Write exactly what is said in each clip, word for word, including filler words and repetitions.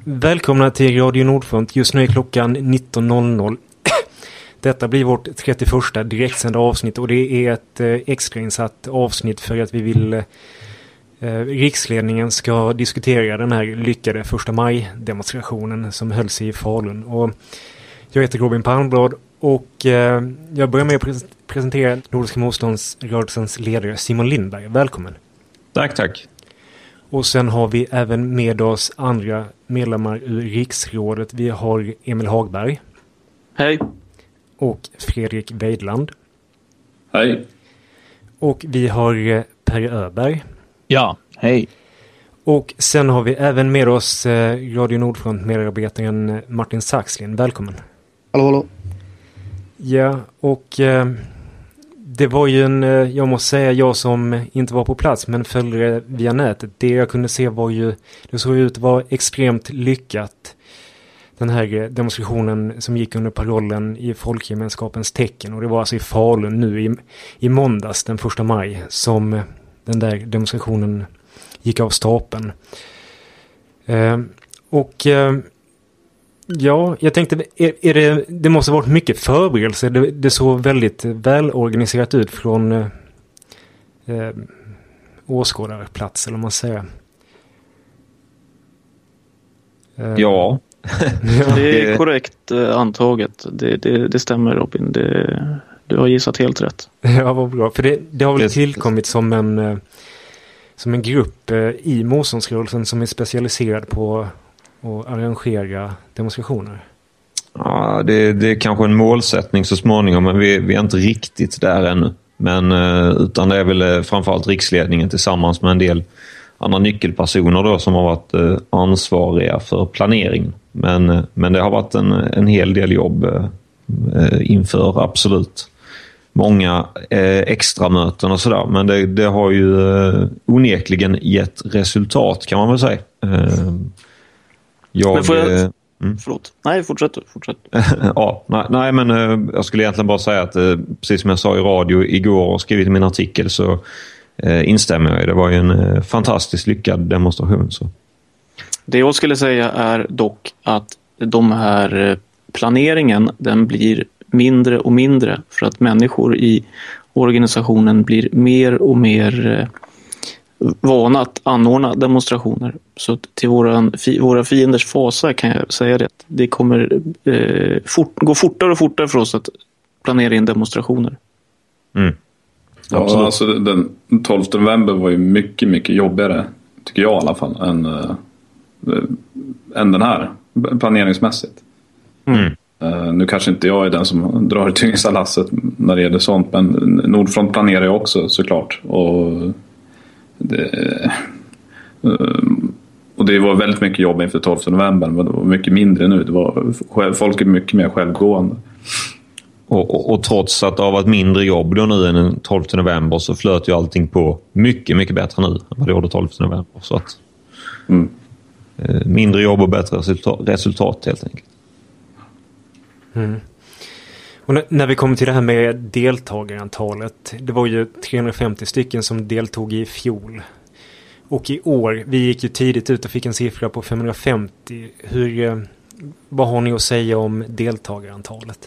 Välkomna till Radio Nordfront. Just nu är klockan nitton noll noll. Detta blir vårt trettioförsta direktsända avsnitt och det är ett eh, extrainsatt avsnitt för att vi vill eh, riksledningen ska diskutera den här lyckade första maj-demonstrationen som hölls i Falun. Och jag heter Robin Palmblad och eh, jag börjar med att pres- presentera Nordiska motståndsrörelsens ledare Simon Lindberg. Välkommen. Tack, tack. Och sen har vi även med oss andra medlemmar ur riksrådet. Vi har Emil Hagberg. Hej. Och Fredrik Weidland. Hej. Och vi har Per Öberg. Ja, hej. Och sen har vi även med oss Radio Nordfront medarbetaren Martin Saxlin. Välkommen. Hallå, hallå. Ja, och eh, det var ju en, jag måste säga, jag som inte var på plats men följde det via nätet. Det jag kunde se var ju, det såg ut att vara extremt lyckat. Den här demonstrationen som gick under parollen i folkgemenskapens tecken. Och det var alltså i Falun nu i, i måndags den första maj som den där demonstrationen gick av stapeln. Eh, och eh, ja, jag tänkte, är, är det, det måste ha varit mycket förberedelse. Det, det såg väldigt välorganiserat ut från eh, åskådarplats, eller vad man säger. Eh, ja. Det är korrekt eh, antaget. Det, det, det stämmer, Robin. Det, du har gissat helt rätt. Ja, vad bra. För det, det har väl tillkommit som en, eh, som en grupp eh, i motståndsrörelsen som är specialiserad på att arrangera demonstrationer. Ja, det, det är kanske en målsättning så småningom, men vi, vi är inte riktigt där ännu. Men, eh, utan det är väl eh, framförallt riksledningen tillsammans med en del andra nyckelpersoner då som har varit eh, ansvariga för planeringen. Men, eh, men det har varit en, en hel del jobb eh, inför, absolut. Många eh, extra möten och sådär. Men det, det har ju eh, onekligen gett resultat, kan man väl säga. Eh, jag... Men får jag... Eh, mm. Förlåt. Nej, fortsätt. fortsätt. ja, nej, nej, men eh, jag skulle egentligen bara säga att eh, precis som jag sa i radio igår och skrivit i min artikel så eh, instämmer jag i. Det var ju en eh, fantastiskt lyckad demonstration. Så. Det jag skulle säga är dock att de här planeringen, den blir mindre och mindre för att människor i organisationen blir mer och mer vana att anordna demonstrationer. Så till våran, våra fienders fasa kan jag säga det. Det kommer eh, fort, gå fortare och fortare för oss att planera in demonstrationer. Mm. Ja, alltså den tolfte november var ju mycket, mycket jobbigare, tycker jag i alla fall, än, äh, än den här, planeringsmässigt. Mm. Uh, nu kanske inte jag är den som drar det tyngsta lasset när det gäller sånt, men Nordfront planerar jag också såklart. Och det, uh, och det var väldigt mycket jobb inför tolfte november, men det var mycket mindre nu. Det var, folk är mycket mer självgående. Och, och, och trots att det har varit mindre jobb då nu än den tolfte november så flöt ju allting på mycket, mycket bättre nu än vad det gjorde tolfte november. Så att mm. eh, mindre jobb och bättre resultat, resultat helt enkelt. Mm. Och när, när vi kommer till det här med deltagarantalet, det var ju trehundrafemtio stycken som deltog i fjol. Och i år, vi gick ju tidigt ut och fick en siffra på femhundrafemtio. Hur, vad har ni att säga om deltagarantalet?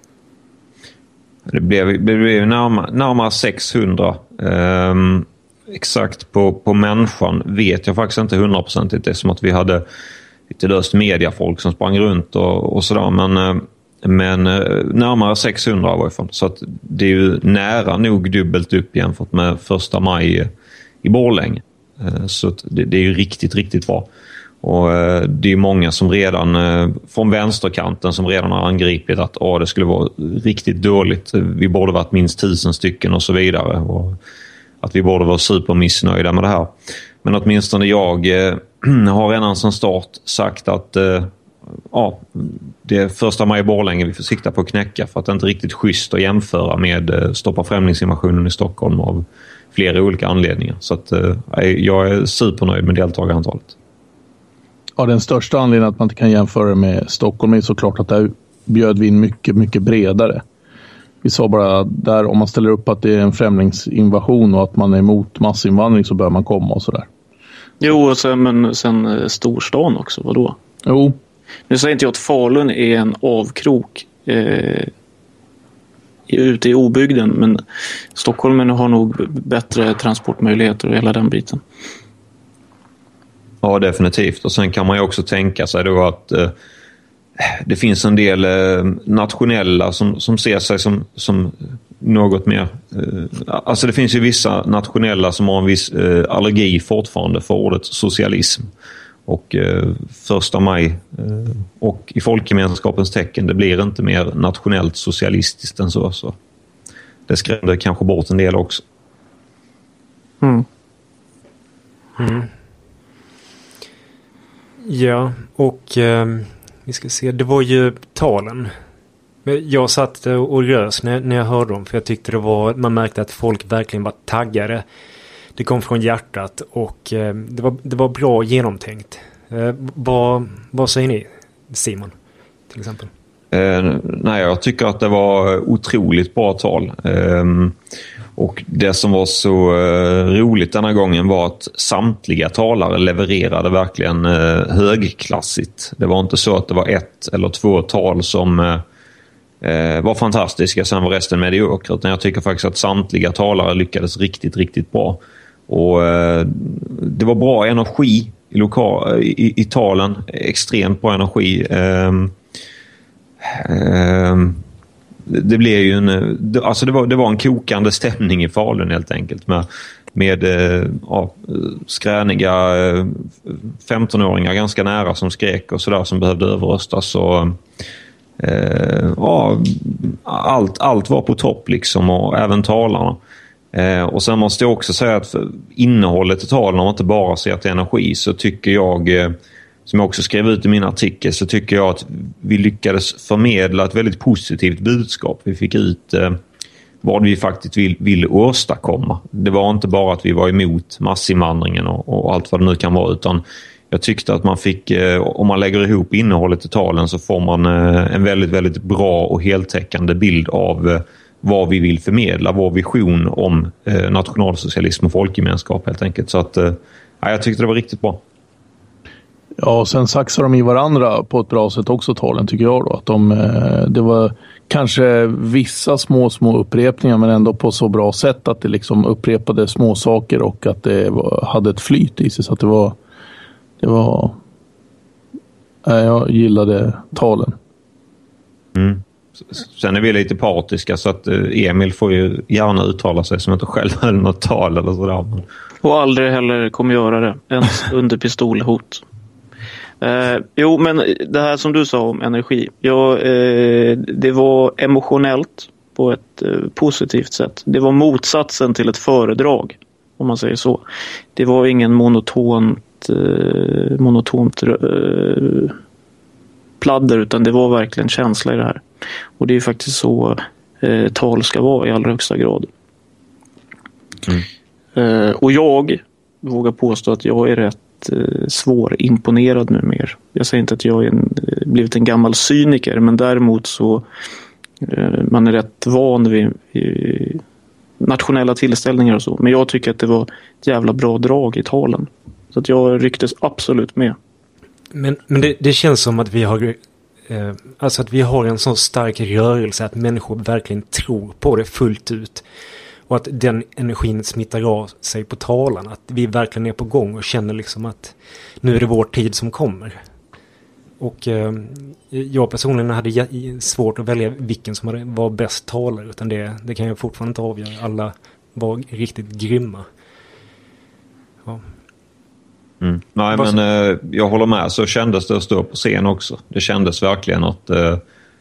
Det blev, det blev närmare, närmare sexhundra. Um, exakt på, på människan vet jag faktiskt inte hundraprocentigt. Det är som att vi hade lite löst mediafolk som sprang runt och, och sådär. Men, men närmare sexhundra var ifrån. Så att det är ju nära nog dubbelt upp jämfört med första maj i Borlänge. Så att det, det är ju riktigt, riktigt bra. Och det är många som redan från vänsterkanten som redan har angripit att åh, det skulle vara riktigt dåligt. Vi borde varit minst tusen stycken och så vidare. Och att vi borde vara supermissnöjda med det här. Men åtminstone jag har redan som start sagt att ja, det är första maj i Borlänge vi får sikta på att knäcka för att det inte är riktigt schysst att jämföra med stoppa främlingsinvasionen i Stockholm av flera olika anledningar. Så att jag är supernöjd med deltagarantalet. Ja, den största anledningen att man inte kan jämföra med Stockholm är såklart att där bjöd vi in mycket, mycket bredare. Vi sa bara där om man ställer upp att det är en främlingsinvasion och att man är emot massinvandring så bör man komma och sådär. Jo, och sen, men sen storstan också, vadå? Jo. Nu säger inte jag att Falun är en avkrok eh, ute i obygden, men Stockholm har nog bättre transportmöjligheter och hela den biten. Ja, definitivt. Och sen kan man ju också tänka sig då att eh, det finns en del eh, nationella som, som ser sig som, som något mer... Eh, alltså det finns ju vissa nationella som har en viss eh, allergi fortfarande för ordet socialism. Och eh, första maj eh, och i folkgemenskapens tecken, det blir inte mer nationellt socialistiskt än så. så. Det skrämde kanske bort en del också. Mm. Mm. Ja, och eh, vi ska se, det var ju talen. Jag satt och rös när, när jag hörde dem, för jag tyckte det var, man märkte att folk verkligen var taggade. Det kom från hjärtat och eh, det, var, det var bra genomtänkt. Eh, vad, vad säger ni, Simon, till exempel? Eh, nej, jag tycker att det var otroligt bra tal. Eh, och det som var så eh, roligt denna gången var att samtliga talare levererade verkligen eh, högklassigt. Det var inte så att det var ett eller två tal som eh, var fantastiska, sen var resten mediokra. Utan jag tycker faktiskt att samtliga talare lyckades riktigt, riktigt bra. Och eh, det var bra energi i, lokal, i, i talen, extremt bra energi. Eh, eh, det blev ju en, det, alltså det var, det var en kokande stämning i Falun helt enkelt med, med eh, ja, skräniga eh, femtonåringar ganska nära som skrek och sådär som behövde överröstas och eh, ja, allt, allt var på topp liksom, och även talarna. Eh, och sen måste jag också säga att för innehållet i talen, om man inte bara ser till energi, så tycker jag, eh, som jag också skrev ut i min artikel, så tycker jag att vi lyckades förmedla ett väldigt positivt budskap. Vi fick ut eh, vad vi faktiskt vill, vill åstadkomma. Det var inte bara att vi var emot massinvandringen och, och allt vad det nu kan vara, utan jag tyckte att man fick, eh, om man lägger ihop innehållet i talen, så får man eh, en väldigt, väldigt bra och heltäckande bild av eh, vad vi vill förmedla, vår vision om eh, nationalsocialism och folkgemenskap helt enkelt. Så att, eh, jag tyckte det var riktigt bra. Ja, och sen saxar de i varandra på ett bra sätt också, talen, tycker jag då. Att de, eh, det var kanske vissa små, små upprepningar, men ändå på så bra sätt att det liksom upprepade små saker och att det var, hade ett flyt i sig. Så att det var... Det var eh, jag gillade talen. Mm. Sen är vi lite partiska, så att Emil får ju gärna uttala sig som inte själv höll något tal eller sådär. Och aldrig heller kommer göra det, ens under pistolhot. Eh, jo, men det här som du sa om energi, ja, eh, det var emotionellt på ett eh, positivt sätt. Det var motsatsen till ett föredrag, om man säger så. Det var ingen monotont, eh, monotont eh, pladder, utan det var verkligen känsla i det här. Och det är ju faktiskt så eh, tal ska vara i allra högsta grad. Mm. Eh, och jag vågar påstå att jag är rätt eh, svårimponerad nu mer. Jag säger inte att jag är en, eh, blivit en gammal cyniker, men däremot så eh, man är rätt van vid eh, nationella tillställningar och så. Men jag tycker att det var ett jävla bra drag i talen. Så att jag rycktes absolut med. Men, men det, det känns som att vi har eh, alltså att vi har en så stark rörelse att människor verkligen tror på det fullt ut. Och att den energin smittar av sig på talan. Att vi verkligen är på gång och känner liksom att nu är det vår tid som kommer. Och eh, jag personligen hade svårt att välja vilken som var bäst talare. Utan det, det kan jag fortfarande inte avgöra. Alla var riktigt grymma. Ja. Mm. Nej, men eh, jag håller med. Så kändes det att stå på scen också. Det kändes verkligen att eh,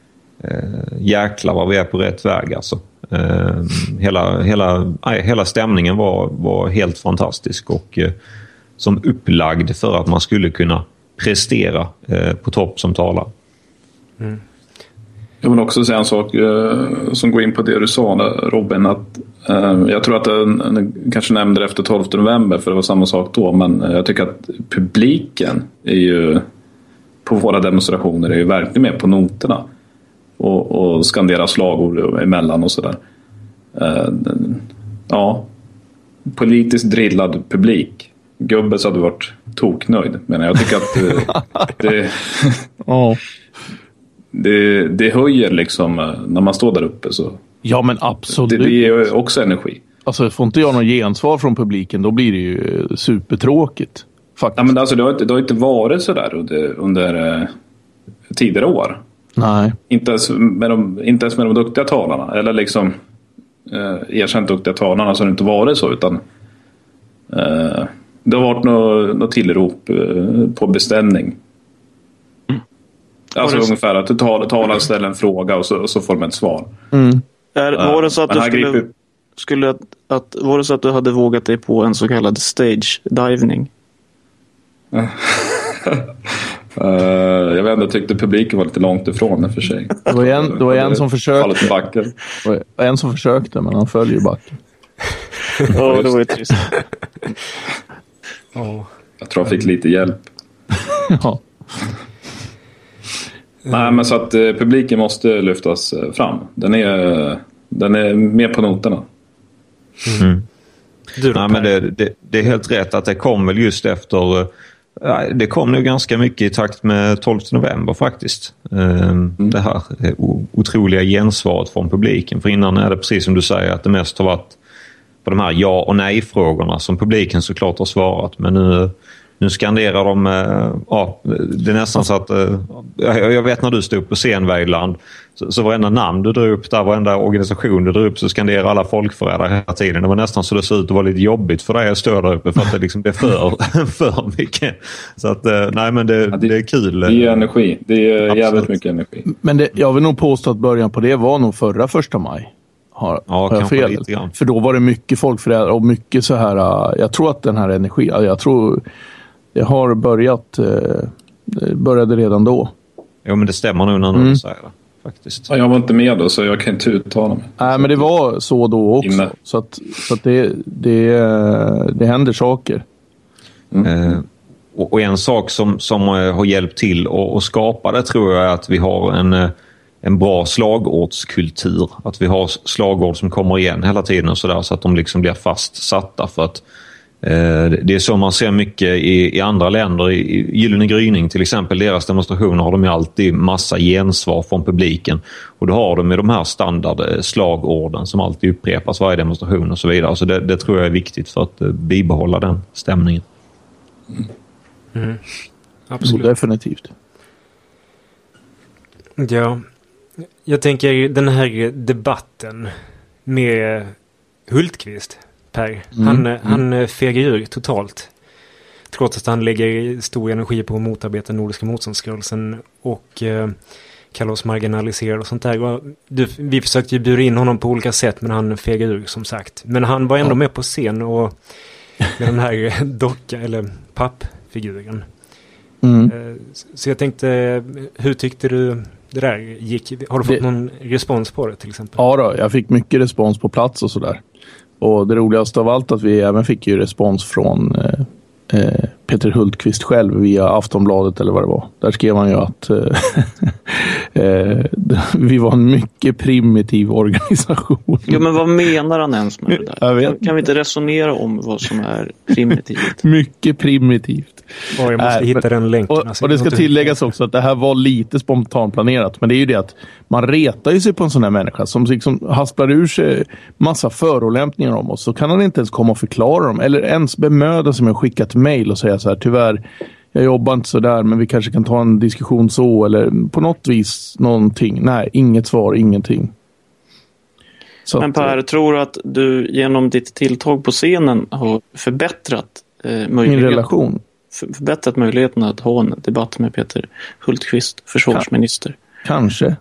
jäklar vad vi är på rätt väg alltså. Eh, hela, hela, nej, hela stämningen var, var helt fantastisk och eh, som upplagd för att man skulle kunna prestera eh, på topp som talar. Mm. Jag vill också säga en sak eh, som går in på det du sa Robin, att eh, jag tror att jag kanske nämnde det efter tolfte november, för det var samma sak då, men jag tycker att publiken är ju på våra demonstrationer är ju verkligen med på noterna och, och skanderar slagord emellan och sådär. Eh, ja, politiskt drillad publik gubbe så hade du varit toknöjd. Men jag tycker att det, det, oh. det, det höjer liksom när man står där uppe. Så ja, men absolut. Det, det ger också energi. Alltså får inte jag någon gensvar från publiken, då blir det ju supertråkigt. Faktiskt. Ja, men alltså, det, har inte, det har inte varit så där under, under eh, tidigare år. Nej. Inte ens med de, inte ens med de duktiga talarna. Eller liksom eh, erkänt duktiga talarna så har det inte varit så. Utan eh, det har varit något, något tillrop eh, på beställning. Mm. Alltså det... ungefär att tal, talaren ställer en fråga och så, och så får man ett svar. Mm. Är, var det så att du skulle... Griper... skulle att, att, var det så att du hade vågat dig på en så kallad stage diving? uh, jag vet inte, jag tyckte publiken var lite långt ifrån det för sig. Det var en, det var en som försökte. Backen. Det var en som försökte, men han föll ju backen. Ja, det var ju trist. Oh. Jag tror jag fick lite hjälp. Ja. Nej, men så att eh, publiken måste lyftas eh, fram. Den är, den är med på noterna. Mm. Du, Nej, men det, det, det är helt rätt att det kom väl just efter... Det kom nu ganska mycket i takt med tolfte november faktiskt. Mm. Det här otroliga gensvaret från publiken. För innan är det precis som du säger att det mest har varit på de här ja- och nej-frågorna som publiken såklart har svarat. Men nu, nu skanderar de... Ja, det är nästan så att... Jag vet när du stod på scen, Weidland, så, så varenda namn du drog upp där, varenda organisation du drog upp, så skanderar alla folkförrädare hela tiden. Det var nästan så det såg ut att vara lite jobbigt för dig att stå där uppe för att det liksom det är för, för mycket. Så att, nej men det, ja, det, det är kul. Det är energi. Det är Absolut. jävligt mycket energi. Men det, jag vill nog påstå att början på det var nog förra första maj. Har, ja, har jag fel? För då var det mycket folkförrädare och mycket så här, jag tror att den här energi, jag tror det har börjat, det började redan då. Jo, men det stämmer nog när mm. du säger det. Faktiskt. Ja, jag var inte med då så jag kan inte uttala mig. Nej, men det var så då också. Inne. Så att, så att det, det, det händer saker. Mm. Eh, och, och en sak som, som har hjälpt till att, att skapa det tror jag är att vi har en, en bra slagordskultur. Att vi har slagord som kommer igen hela tiden och sådär, så att de liksom blir fastsatta. För att det är så man ser mycket i, i andra länder. I Gyllene gryning till exempel, deras demonstrationer har de ju alltid massa gensvar från publiken. Och då har de med de här standardslagorden som alltid upprepas varje demonstration och så vidare. Så det, det tror jag är viktigt för att bibehålla den stämningen. Mm. Mm. Absolut. Definitivt. Ja, jag tänker den här debatten med Hultqvist, Per, mm. han, mm. han fegar ur totalt. Trots att han lägger stor energi på att motarbeta Nordiska motståndsrörelsen och eh, kallar oss marginaliserade och sånt där. Och du, vi försökte ju bjuda in honom på olika sätt, men han fegar ur som sagt. Men han var ändå ja. med på scen och med den här docka eller pappfiguren. Mm. Eh, så jag tänkte, hur tyckte du det där gick? Har du fått det... någon respons på det till exempel? Ja då, jag fick mycket respons på plats och sådär. Och det roligaste av allt att vi även fick ju respons från eh, eh, Peter Hultqvist själv via Aftonbladet eller vad det var. Där skrev han ju att eh, eh, vi var en mycket primitiv organisation. Ja, men vad menar han ens med det där? Jag vet. Kan, kan vi inte resonera om vad som är primitivt? Mycket primitivt. Oh, jag måste äh, hitta den länken. Och, och det ska tilläggas också att det här var lite spontanplanerat. Men det är ju det att man retar ju sig på en sån här människa som liksom hasplar ur sig massa förolämpningar om oss. Så kan han inte ens komma och förklara dem. Eller ens bemöda sig med att skicka ett mejl och säga så här: tyvärr, jag jobbar inte så där, men vi kanske kan ta en diskussion så. Eller på något vis någonting. Nej, inget svar, ingenting. Så men Per, att, tror du att du genom ditt tilltag på scenen har förbättrat eh, möjligheten? Min relation? Förbättrat möjligheten att ha en debatt med Peter Hultqvist, försvarsminister. Kanske.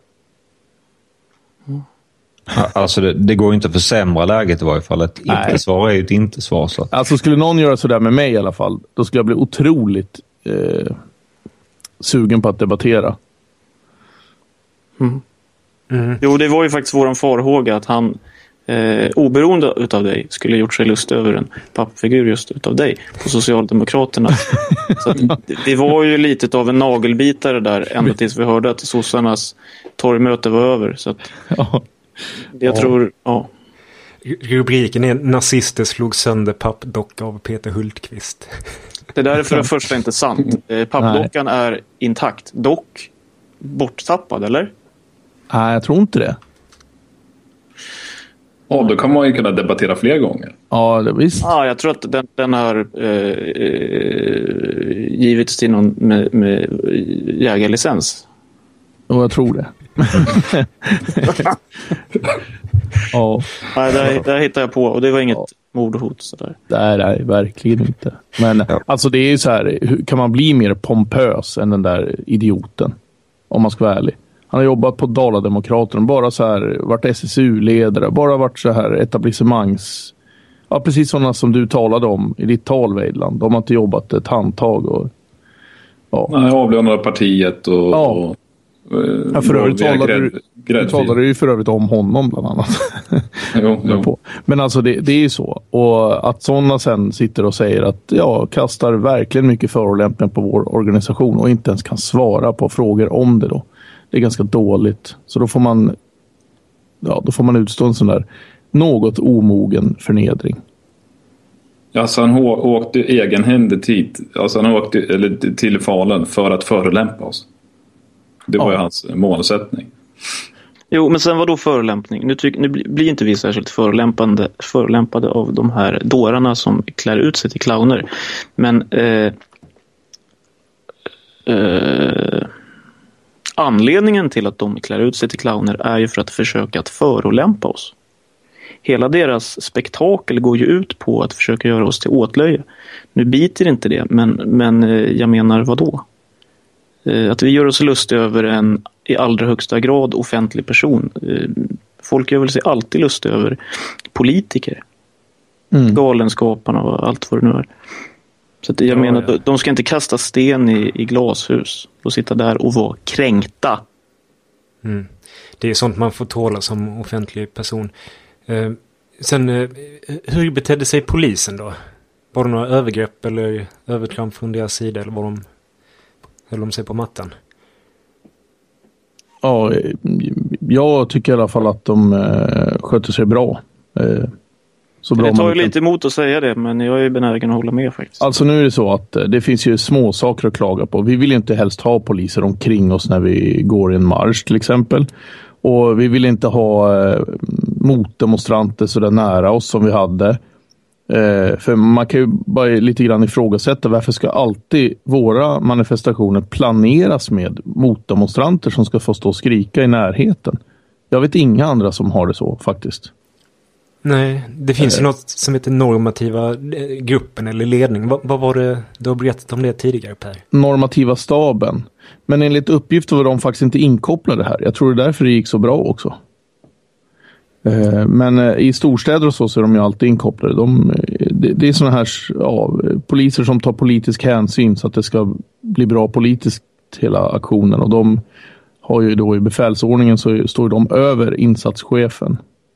Mm. Alltså det, det går inte att försämra läget i varje fall. Ett inte-svar är ju ett inte-svar. Så. Alltså skulle någon göra sådär med mig i alla fall, då skulle jag bli otroligt eh, sugen på att debattera. Mm. Mm. Jo, det var ju faktiskt våran farhåga att han Eh, oberoende utav dig skulle gjort sig lust över en pappfigur just utav dig på Socialdemokraterna. Så att, det, det var ju lite av en nagelbitare där ända tills vi hörde att sossarnas torgmöte var över. Så att, ja. jag tror, ja. Rubriken är nazister slog sönder pappdocka av Peter Hultqvist. Det där är för det första inte sant. Pappdockan Nej. är intakt. Dock borttappad, eller? Nej, jag tror inte det. Ja, då kan man ju kunna debattera fler gånger. Ja, det visst. Ja, jag tror att den, den har eh, givits till någon med, med jägarlicens. Och jag tror det. Ja. Nej, där, där hittade jag på och det var inget ja. mordhot sådär. Nej, nej, verkligen inte. Men ja. alltså det är ju så här, hur kan man bli mer pompös än den där idioten? Om man ska vara ärlig. Han har jobbat på Dala-demokraterna, bara så här, varit S S U-ledare, bara varit så här etablissemangs... Ja, precis sådana som du talade om i ditt tal, Weidland. De har inte jobbat ett handtag och... Ja, Nej, avlönade partiet och... Ja. och ja, för övrigt talade du, du talade ju för övrigt om honom bland annat. Jo, jo. Men alltså det, det är ju så. Och att sådana sen sitter och säger att ja, kastar verkligen mycket förolämpningar på vår organisation och inte ens kan svara på frågor om det då. Det är ganska dåligt. Så då får man ja, då får man utstå en sån där något omogen förnedring. Alltså han åkte egenhändigt hit. Alltså han åkte eller, till Falun för att förolämpa oss. Det var ja. ju hans målsättning. Jo, men sen var då förolämpning? Nu, tyck, nu blir inte vi särskilt förolämpande, förolämpade av de här dårarna som klär ut sig till clowner. Men eh, eh, anledningen till att de klär ut sig till clowner är ju för att försöka att förolämpa oss. Hela deras spektakel går ju ut på att försöka göra oss till åtlöje. Nu biter inte det, men, men jag menar vad då? Att vi gör oss lust över en i allra högsta grad offentlig person. Folk gör väl sig alltid lust över politiker. Mm. Galenskaparna och allt vad det nu är. Så att jag ja, menar ja. de ska inte kasta sten i, i glashus och sitta där och vara kränkta. Mm. Det är sånt man får tåla som offentlig person. Eh, sen, eh, hur betedde sig polisen då? Var det några övergrepp eller övertramp från deras sida eller var de höll de sig på mattan? Ja, jag tycker i alla fall att de eh, sköter sig bra. Eh, så bra det tar ju kan... lite emot att säga det, men jag är benägen att hålla med faktiskt. Alltså nu är det så att det finns ju små saker att klaga på. Vi vill inte helst ha poliser omkring oss när vi går i en marsch till exempel. Och vi vill inte ha eh, motdemonstranter så där nära oss som vi hade. Eh, för man kan ju bara lite grann ifrågasätta varför ska alltid våra manifestationer planeras med motdemonstranter som ska få stå och skrika i närheten. Jag vet inga andra som har det så faktiskt. Nej, det finns ju något som heter normativa gruppen eller ledning. Vad, vad var det, du har berättat om det tidigare, Per? Normativa staben. Men enligt uppgift var de faktiskt inte inkopplade här. Jag tror det är därför det gick så bra också. Men i storstäder och så, så är de ju alltid inkopplade. De, det, det är såna här ja, poliser som tar politisk hänsyn så att det ska bli bra politiskt hela aktionen. Och de har ju då i befälsordningen så står de över insatschefen.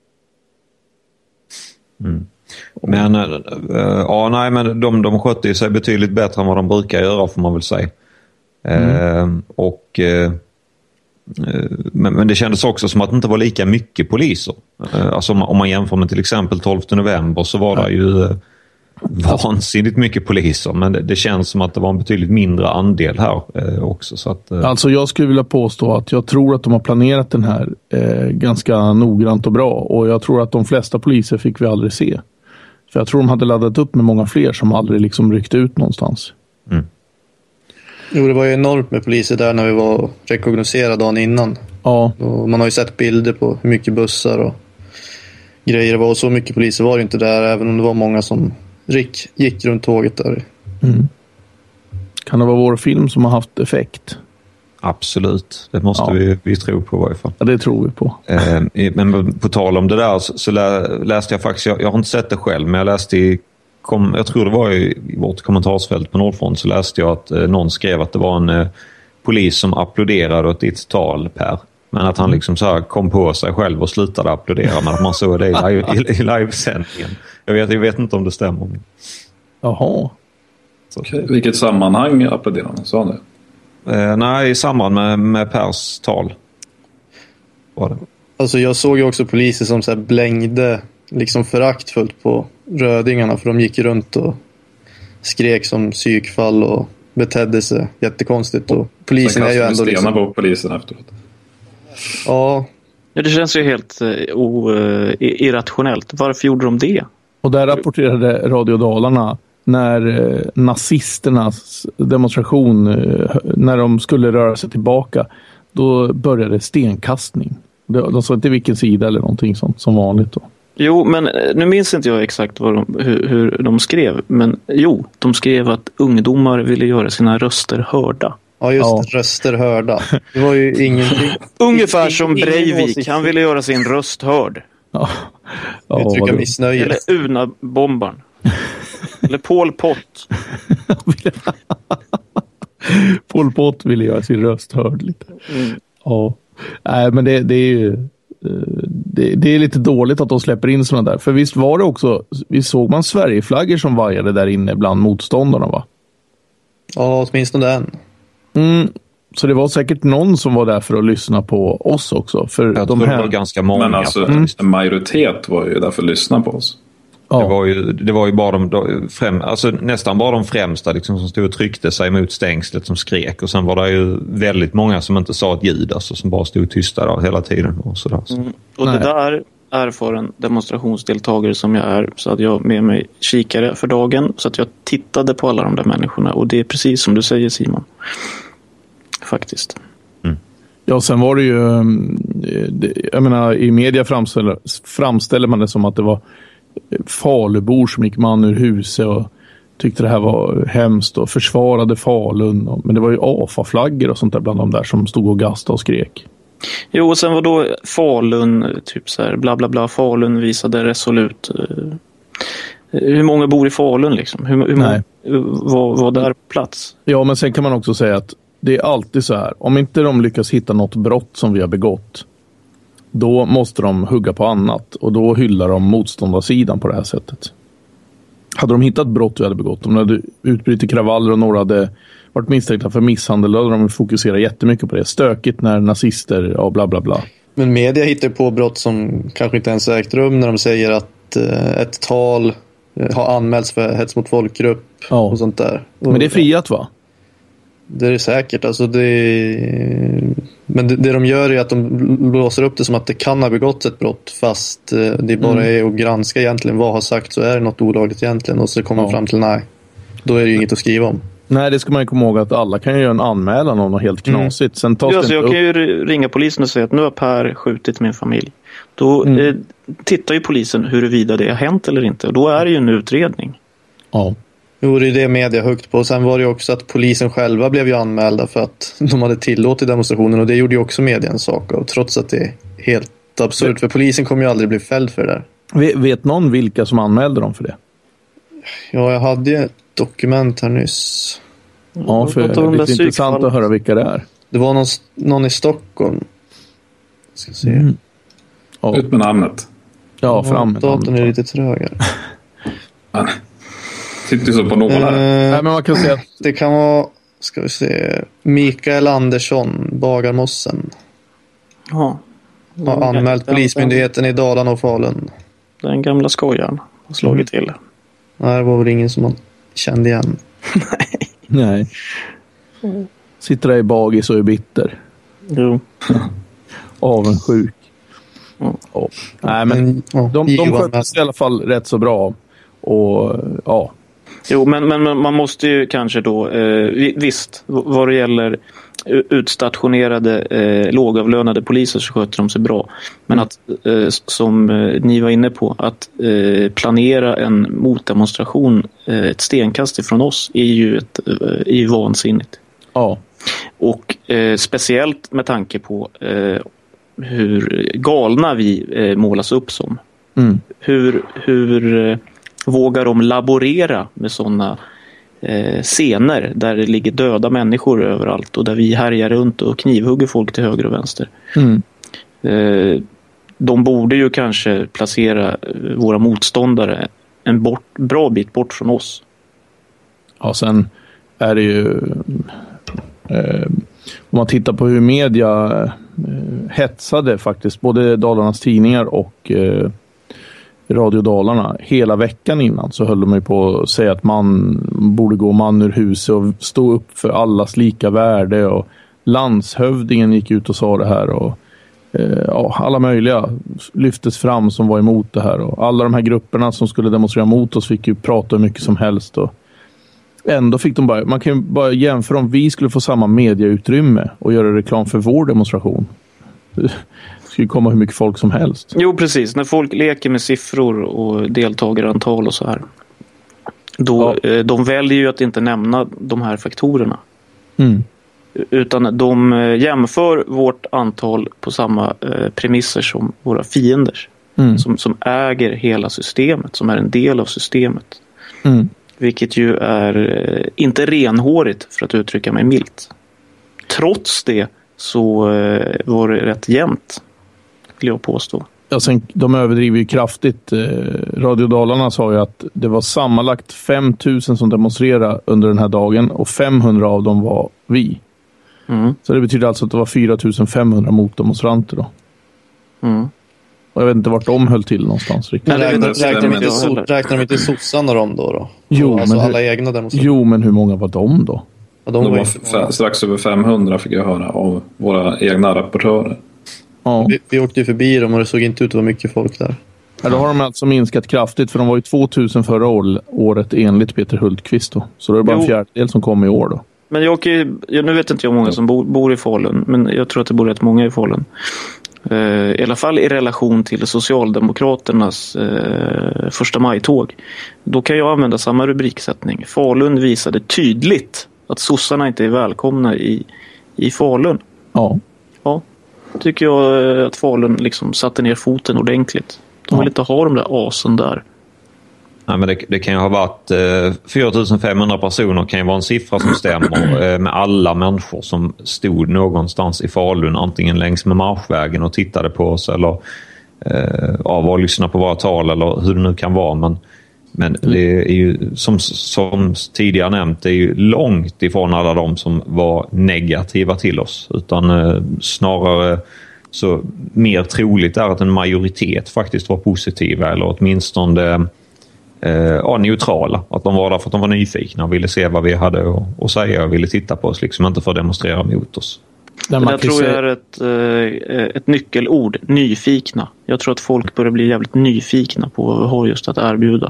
Mm. Men äh, ja, nej, men de, de skötte ju sig betydligt bättre än vad de brukar göra, får man väl säga. Mm. Eh, och eh, men, men det kändes också som att det inte var lika mycket poliser. Eh, alltså om, om man jämför med till exempel tolfte november så var det ju eh, vansinnigt mycket poliser, men det, det känns som att det var en betydligt mindre andel här eh, också. Så att, eh. Alltså jag skulle vilja påstå att jag tror att de har planerat den här eh, ganska noggrant och bra, och jag tror att de flesta poliser fick vi aldrig se. För jag tror de hade laddat upp med många fler som aldrig liksom ryckt ut någonstans. Mm. Jo, det var ju enormt med poliser där när vi var rekognoserade dagen innan. Ja. Och man har ju sett bilder på hur mycket bussar och grejer det var, och så mycket poliser var det inte där, även om det var många som Rick gick runt tåget där. Mm. Kan det vara vår film som har haft effekt? Absolut, det måste ja. vi, vi tro på i varje fall. Ja, det tror vi på. Eh, men på tal om det där så, så lä, läste jag faktiskt, jag, jag har inte sett det själv, men jag läste i, kom, jag tror det var i, i vårt kommentarsfält på Nordfront, så läste jag att eh, någon skrev att det var en eh, polis som applåderade åt ditt tal, Per. Men att han liksom så här kom på sig själv och slutade applådera, men att man såg det i, live, i, i livesändningen. Jag vet, jag vet inte om det stämmer. Jaha. Så. Okay. Vilket sammanhang applåderade han? Sa det? Eh, nej, i samband med, med Pers tal var det. Alltså jag såg ju också poliser som så här blängde liksom föraktfullt på rödingarna, för de gick runt och skrek som psykfall och betedde sig jättekonstigt. Och polisen är ju ändå liksom... på polisen efteråt. Ja. Ja, det känns ju helt uh, o, uh, irrationellt. Varför gjorde de det? Och där rapporterade Radio Dalarna när eh, nazisternas demonstration, eh, när de skulle röra sig tillbaka, då började stenkastning. De, de sa inte vilken sida eller någonting sånt som vanligt då. Jo, men nu minns inte jag exakt vad de, hur, hur de skrev. Men jo, de skrev att ungdomar ville göra sina röster hörda. Ja, just ja. Röster hörda. Det var ju ingenting. Ungefär som Breivik, han ville göra sin röst hörd. Ja. Ja, uttrycka missnöje. Eller Una-bombaren. Eller Pol Pot. Pol Pot ville göra sin röst hörd lite. Mm. Ja. Nej, men det, det är ju det, det är lite dåligt att de släpper in sådana där. För visst var det också, visst såg man Sverigeflaggor som vajade där inne bland motståndarna, va? Ja, åtminstone den. Mm. Så det var säkert någon som var där för att lyssna på oss också. För jag de tror här... det var ganska många. Men alltså, mm. en majoritet var ju där för att lyssna på oss. Ja. Det, var ju, det var ju bara de främ, alltså nästan bara de främsta liksom, som stod och tryckte sig mot stängslet som skrek. Och sen var det ju väldigt många som inte sa ett ljud, alltså, som bara stod tysta där hela tiden. Och, sådär, så. Mm. Och det där är för en demonstrationsdeltagare som jag är, så att jag med mig kikare för dagen, så att jag tittade på alla de där människorna. Och det är precis som du säger, Simon. Faktiskt. Mm. Ja, sen var det ju, jag menar, i media framställer, framställer man det som att det var Falubor som gick man ur huset och tyckte det här var hemskt och försvarade Falun. Men det var ju A F A-flaggor och sånt där bland de där som stod och gastade och skrek. Jo, och sen var då Falun, typ så här, bla bla bla, Falun visade resolut. Hur många bor i Falun liksom? Hur, hur många var, var där på plats? Ja, men sen kan man också säga att det är alltid så här, om inte de lyckas hitta något brott som vi har begått, då måste de hugga på annat. Och då hyllar de motståndarsidan på det här sättet. Hade de hittat brott vi hade begått, de hade utbrytit kravaller och några hade varit misstänkta för misshandel, då hade de fokuserat jättemycket på det. Stökigt när nazister, ja bla bla bla. Men media hittar på brott som kanske inte ens ägt rum när de säger att eh, ett tal eh, har anmälts för hets mot folkgrupp ja. och sånt där. Och, men det är friat, va? Det är det säkert. Alltså det är... Men det, det de gör är att de blåser upp det som att det kan ha begått ett brott, fast eh, det bara mm. är att granska egentligen vad har sagt, så är det något olagligt egentligen, och så kommer man ja. fram till nej. Då är det ju inget att skriva om. Nej, det ska man ju komma ihåg att alla kan ju göra en anmälan om något helt knasigt. Mm. Sen tas ja, det så jag upp. kan ju ringa polisen och säga att nu har Per skjutit min familj. Då mm. eh, tittar ju polisen huruvida det har hänt eller inte. Och då är det ju en utredning. Ja. Jo, det är det media högt på. Sen var det ju också att polisen själva blev ju anmälda för att de hade tillåtit demonstrationen, och det gjorde ju också media en sak av, trots att det är helt absurt. För polisen kommer ju aldrig bli fälld för det där. Vet, vet någon vilka som anmälde dem för det? Ja, jag hade ju ett dokument här nyss. Ja, för det är lite intressant att höra vilka det är. Det var någon, någon i Stockholm. Jag ska se. Mm. Ja. Ut med namnet. Ja, fram med namnet. Datorn är lite trögare. Sitter så på någon här. Eh, Nej, men man kan säga att... Det kan vara, ska vi se, Mikael Andersson, Bagarmossen. Ja. Har anmält polismyndigheten i Dalarna och Falun. Den gamla skojaren har slagit mm. till. Nej, det var väl ingen som man kände igen. Nej. Nej. Mm. Sitter där i bagis och är bitter. Jo. Avundsjuk. Mm. Oh. Nej, men de, de, de sköts i alla fall rätt så bra. Och ja. Jo, men, men man måste ju kanske då, eh, visst, vad det gäller utstationerade eh, lågavlönade poliser så sköter de sig bra. Men att, eh, som eh, ni var inne på, att eh, planera en motdemonstration eh, ett stenkast ifrån oss är ju, ett, eh, är ju vansinnigt. Ja. Och eh, speciellt med tanke på eh, hur galna vi eh, målas upp som. Mm. Hur, hur eh, vågar de laborera med sådana eh, scener där det ligger döda människor överallt och där vi härjar runt och knivhugger folk till höger och vänster. Mm. Eh, de borde ju kanske placera våra motståndare en bort, bra bit bort från oss. Ja, sen är det ju eh, om man tittar på hur media eh, hetsade faktiskt både Dalarnas tidningar och eh, Radio Dalarna. Hela veckan innan så höll de ju på att säga att man borde gå man ur huset och stå upp för allas lika värde, och landshövdingen gick ut och sa det här, och eh, ja, alla möjliga lyftes fram som var emot det här, och alla de här grupperna som skulle demonstrera mot oss fick ju prata hur mycket som helst, och ändå fick de bara, man kan ju bara jämföra om vi skulle få samma medieutrymme och göra reklam för vår demonstration. Det skulle komma hur mycket folk som helst. Jo, precis. När folk leker med siffror och deltagarantal och så här, då, ja. De väljer ju att inte nämna de här faktorerna. Mm. Utan de jämför vårt antal på samma eh, premisser som våra fienders. Mm. Som, som äger hela systemet, som är en del av systemet. Mm. Vilket ju är eh, inte renhårigt, för att uttrycka mig milt. Trots det så eh, var det rätt jämnt, vill jag påstå. Ja, sen, de överdriver ju kraftigt. Eh, Radio Dalarna sa ju att det var sammanlagt fem tusen som demonstrerade under den här dagen, och femhundra av dem var vi. Mm. Så det betyder alltså att det var fyra tusen femhundra motdemonstranter då. Mm. Och jag vet inte vart de höll till någonstans riktigt. Men räknar, räknar, de inte so- räknar de inte sossarna dem då? då? Jo, alltså men alla hur, egna demonstrationer. Jo, men hur många var de då? Ja, de de var var f- strax över femhundra fick jag höra av våra egna rapportörer. Ja. Vi, vi åkte ju förbi dem och det såg inte ut att vara mycket folk där. Ja, då har de alltså minskat kraftigt, för de var ju tvåtusen förra år, året enligt Peter Hultqvist då. Så då är det bara jo. en fjärdedel som kom i år då. Men jag åker, nu vet inte jag hur många som bor, bor i Falun, men jag tror att det bor rätt många i Falun. Uh, I alla fall i relation till Socialdemokraternas uh, första majtåg. Då kan jag använda samma rubriksättning. Falun visade tydligt att sossarna inte är välkomna i, i Falun. Ja. Ja, tycker jag att Falun liksom satte ner foten ordentligt. De vill ja. inte ha de där asen där. Nej, men det, det kan ju ha varit eh, fyra tusen femhundra personer, kan ju vara en siffra som stämmer eh, med alla människor som stod någonstans i Falun, antingen längs med marschvägen och tittade på oss, eller eh, av och lyssna på våra tal, eller hur det nu kan vara. Men, men det är ju som, som tidigare nämnt, det är ju långt ifrån alla de som var negativa till oss, utan eh, snarare så mer troligt är att en majoritet faktiskt var positiva, eller åtminstone eh, ja, neutrala. Att de var där för att de var nyfikna och ville se vad vi hade att, att säga och ville titta på oss, liksom inte för att demonstrera mot oss. Det där tror jag är ett, eh, ett nyckelord, nyfikna. Jag tror att folk börjar bli jävligt nyfikna på vad vi har just att erbjuda.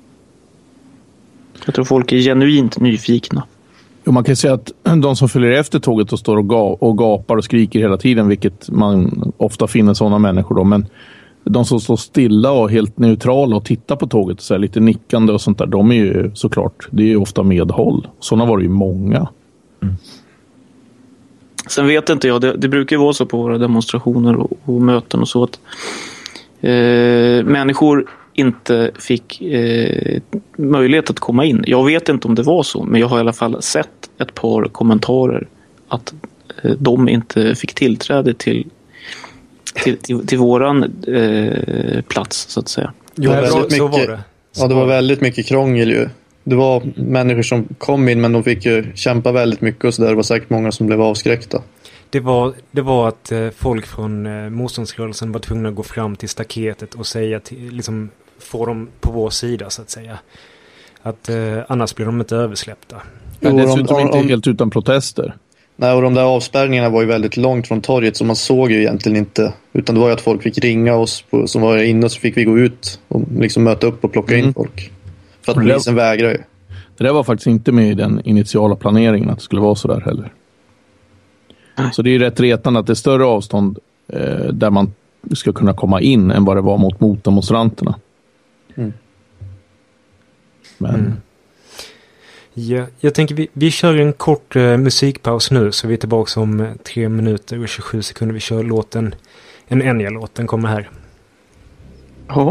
Jag tror folk är genuint nyfikna. Jo, man kan säga att de som följer efter tåget och står och, ga- och gapar och skriker hela tiden, vilket man ofta finner sådana människor då, men de som står stilla och helt neutrala och tittar på tåget och så här lite nickande och sånt där, de är ju såklart, det är ju ofta medhåll. Sådana var det ju många. Mm. Sen vet inte jag, det, det brukar ju vara så på våra demonstrationer och, och möten och så att eh, människor inte fick eh, möjlighet att komma in. Jag vet inte om det var så, men jag har i alla fall sett ett par kommentarer att eh, de inte fick tillträde till till, till, till våran eh, plats, så att säga. Jo, Nej, så, mycket, så var det. Så ja, det var väldigt mycket krångel ju. Det var människor som kom in, men de fick ju kämpa väldigt mycket och så där. Det var säkert många som blev avskräckta. Det var, det var att eh, folk från eh, motståndsrörelsen var tvungna att gå fram till staketet och säga till, liksom, få dem på vår sida, så att säga. Att eh, annars blir de inte översläppta. Ja, dessutom inte helt utan protester. Nej, och de där avspärrningarna var ju väldigt långt från torget, så man såg ju egentligen inte. Utan det var ju att folk fick ringa oss på, som var inne, så fick vi gå ut och liksom möta upp och plocka mm. in folk. För att polisen vägrar ju. Det där var faktiskt inte med i den initiala planeringen att det skulle vara så där heller. Nej. Så det är ju rätt retande att det är större avstånd eh, där man ska kunna komma in än vad det var mot motdemonstranterna. Mm. Men... Mm. Ja, jag tänker vi, vi kör en kort eh, musikpaus nu, så vi är tillbaka om eh, tre minuter och tjugosju sekunder. Vi kör låten, en Enya-låt, den kommer här. Ja.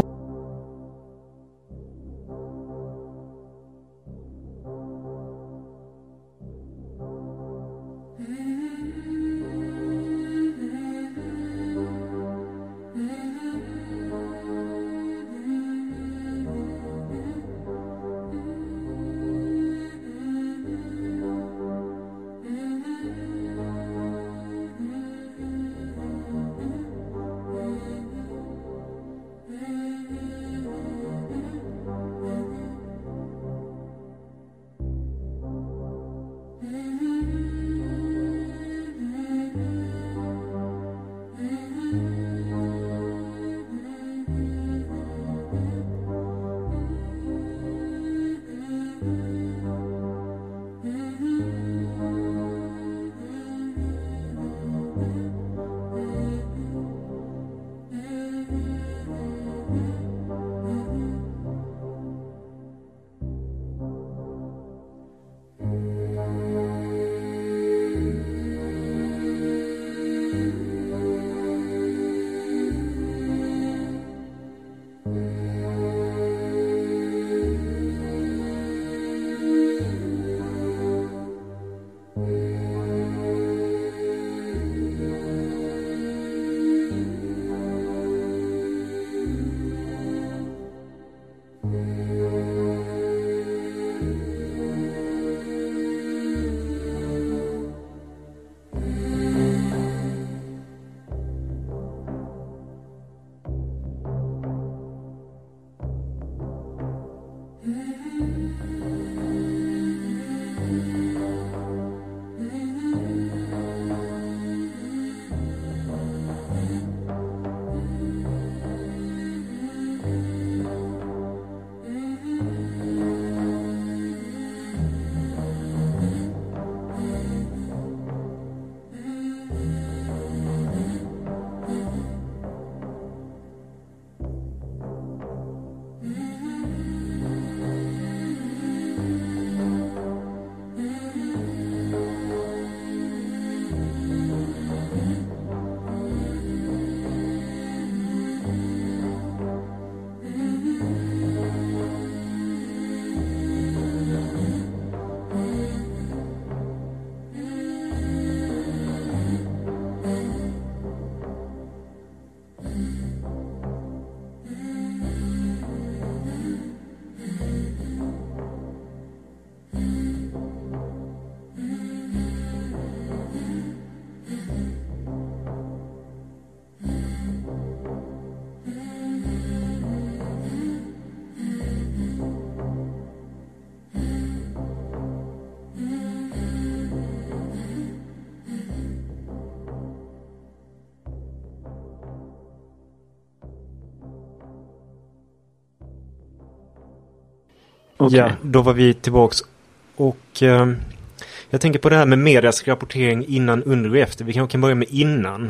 Okay. Ja, då var vi tillbaks. Och eh, jag tänker på det här med medias rapportering innan, under och efter. Vi kanske kan börja med innan.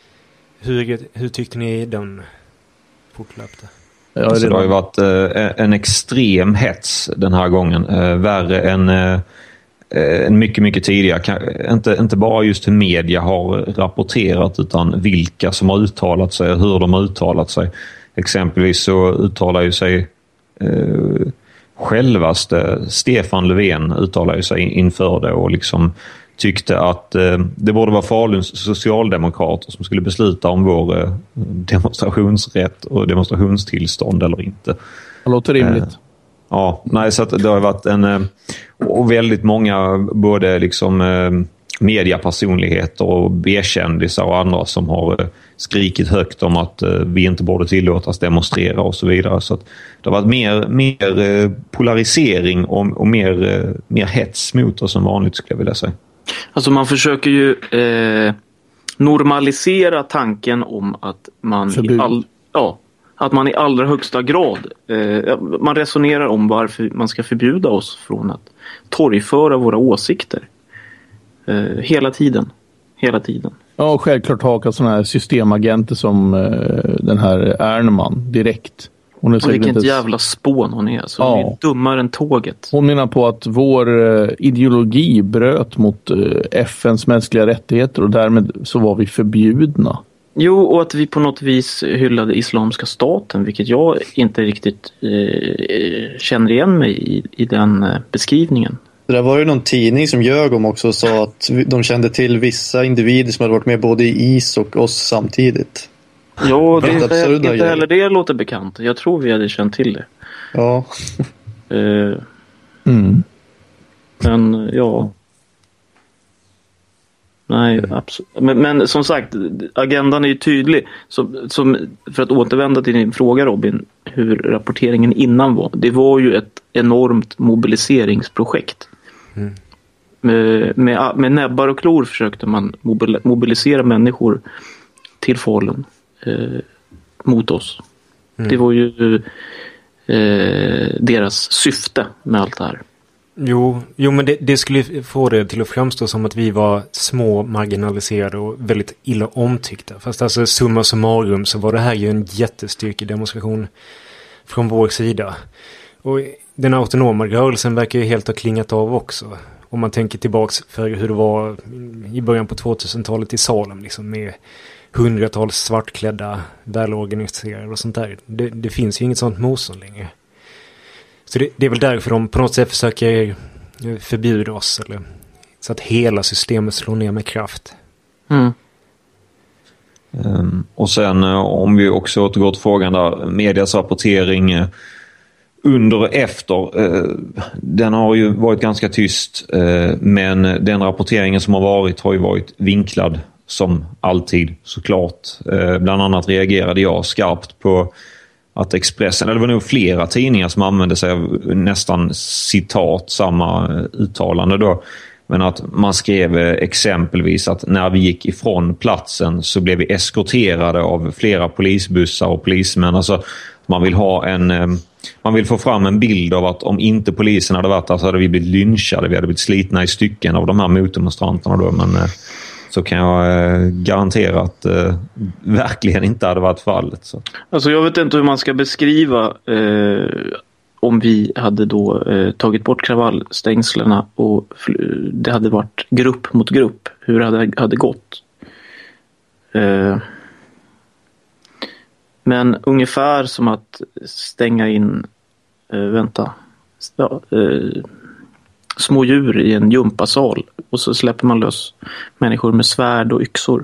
Hur, hur tyckte ni den fortlöpte? Ja, det, det har ju varit eh, en extrem hets den här gången. Eh, värre än, eh, än mycket, mycket tidigare. Kan, inte, inte bara just hur media har rapporterat utan vilka som har uttalat sig och hur de har uttalat sig. Exempelvis så uttalar ju sig eh, självaste Stefan Löfven uttalar ju sig inför det och liksom tyckte att eh, det borde vara Faluns socialdemokrater som skulle besluta om vår eh, demonstrationsrätt och demonstrationstillstånd eller inte. Det låter rimligt. Eh, ja, nej, så att det har varit en eh, och väldigt många både liksom eh, mediapersonligheter och B-kändisar och andra som har eh, skrikit högt om att eh, vi inte borde tillåtas demonstrera och så vidare. Så att det har varit mer, mer eh, polarisering och, och mer, eh, mer hets mot oss som vanligt, skulle jag vilja säga. Alltså man försöker ju eh, normalisera tanken om att man i all, ja, att man i allra högsta grad eh, man resonerar om varför man ska förbjuda oss från att torgföra våra åsikter eh, hela tiden. Hela tiden. Ja, och självklart hakar sådana här systemagenter som eh, den här Ernman direkt. Hon är vilket inte... jävla spån hon är. Så ja. Hon är dummare än tåget. Hon menar på att vår eh, ideologi bröt mot eh, F N:s mänskliga rättigheter och därmed så var vi förbjudna. Jo, och att vi på något vis hyllade Islamiska staten, vilket jag inte riktigt eh, känner igen mig i, i den eh, beskrivningen. Det där var ju någon tidning som ljög om också och sa att de kände till vissa individer som hade varit med både i I S och oss samtidigt. Ja, det är inte, inte heller det låter bekant. Jag tror vi hade känt till det. Ja. uh, mm. Men ja. Nej, absolut. Men, men som sagt, agendan är ju tydlig. Så, som, för att återvända till din fråga, Robin, hur rapporteringen innan var. Det var ju ett enormt mobiliseringsprojekt. Mm. Med, med, med näbbar och klor försökte man mobil, mobilisera människor till Falun. Eh, mot oss. Mm. Det var ju eh, deras syfte med allt det här. Jo, jo men det, det skulle få det till att framstå som att vi var små, marginaliserade och väldigt illa omtyckta. Fast alltså summa summarum så var det här ju en jättestyrkedemonstration från vår sida. Och den autonoma rörelsen verkar ju helt ha klingat av också. Om man tänker tillbaks för hur det var i början på tvåtusentalet i Salem liksom med hundratals svartklädda, välorganiserade och sånt där. Det, det finns ju inget sånt motstånd längre. Så det, det är väl därför de på något sätt försöker förbjuda oss. Eller, så att hela systemet slår ner med kraft. Mm. Um, och sen om vi också återgår till frågan där, medias rapportering uh, under och efter, uh, den har ju varit ganska tyst. Uh, men den rapporteringen som har varit har ju varit vinklad som alltid, såklart. Uh, bland annat reagerade jag skarpt på att Expressen, eller det var nog flera tidningar som använde sig av nästan citat samma uttalande då. Men att man skrev exempelvis att när vi gick ifrån platsen så blev vi eskorterade av flera polisbussar och polismän. Alltså man vill ha en, man vill få fram en bild av att om inte polisen hade varit där så hade vi blivit lynchade, vi hade blivit slitna i stycken av de här motdemonstranterna då. Men så kan jag garantera att eh, verkligen inte hade varit fallet. Så. Alltså jag vet inte hur man ska beskriva eh, om vi hade då eh, tagit bort kravallstängslarna och fl- det hade varit grupp mot grupp. Hur det hade, hade gått. Eh, men ungefär som att stänga in, eh, vänta, ja, eh, små djur i en gympasal och så släpper man lös människor med svärd och yxor.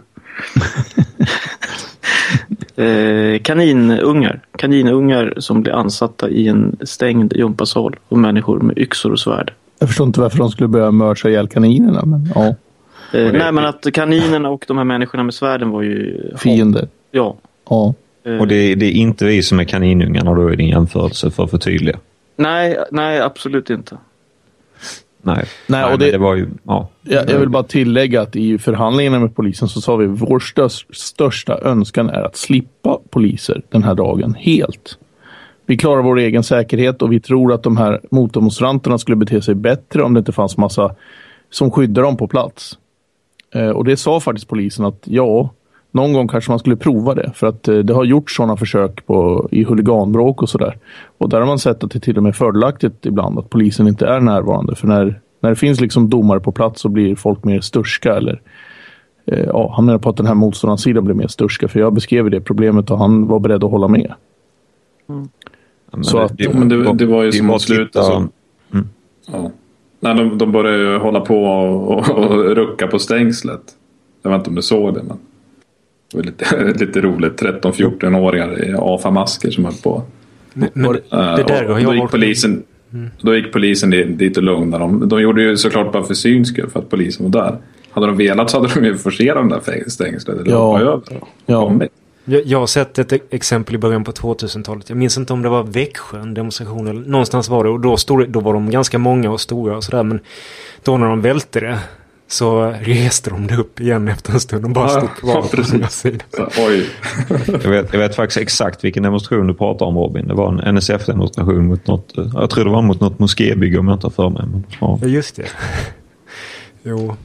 eh, kaninungar. Kaninungar som blir ansatta i en stängd gympasal och människor med yxor och svärd. Jag förstår inte varför de skulle börja mörsa ihjäl kaninerna, men ja. Eh, nej, men att kaninerna och de här människorna med svärden var ju fiender. Ja. Ja. Eh. Och det, det är inte vi som är kaninungarna då i din jämförelse för att förtydliga. Nej, nej, absolut inte. Nej, Nej, Nej och det, det var ju, ja. jag, jag vill bara tillägga att i förhandlingarna med polisen så sa vi att vår störst, största önskan är att slippa poliser den här dagen helt. vi klarar vår egen säkerhet och vi tror att de här motdemonstranterna skulle bete sig bättre om det inte fanns massa som skyddar dem på plats. Eh, och det sa faktiskt polisen att ja, någon gång kanske man skulle prova det. För att eh, det har gjort sådana försök på, i huliganbråk och sådär. Och där har man sett att det till och med är fördelaktigt ibland att polisen inte är närvarande. För när, när det finns liksom domare på plats så blir folk mer sturska. Eller, eh, ja, han menar på att den här motståndarsidan blir mer sturska. För jag beskrev det problemet och han var beredd att hålla med. Mm. Ja, så det, att, det, men det, det var ju som att sluta så. Mm. Ja. Nej, de, de började ju hålla på och, och, och rucka på stängslet. Jag vet inte om du såg det, men det var lite, lite roligt. tretton-fjorton-åringar i A F A-masker som höll på. Men, men det där och, och då, gick polisen, mm. då gick polisen dit och lugnade dem. De gjorde ju såklart bara för syns skull, för att polisen var där. Hade de velat så hade de ju forcerat de där stängslet. Eller ja. över. Ja. Jag, jag har sett ett exempel i början på tvåtusentalet. Jag minns inte om det var Växjö, en demonstration eller någonstans var det. Och då, stod, då var de ganska många och stora och sådär. Men då när de välte det så reste de det upp igen efter en stund och bara stod kvar på andra sidan. Oj. jag, vet, jag vet faktiskt exakt vilken demonstration du pratar om, Robin. Det var en N S F-demonstration mot något, jag tror det var mot något moskébygge om jag inte har för mig. Men, ja. ja, just det. Jo.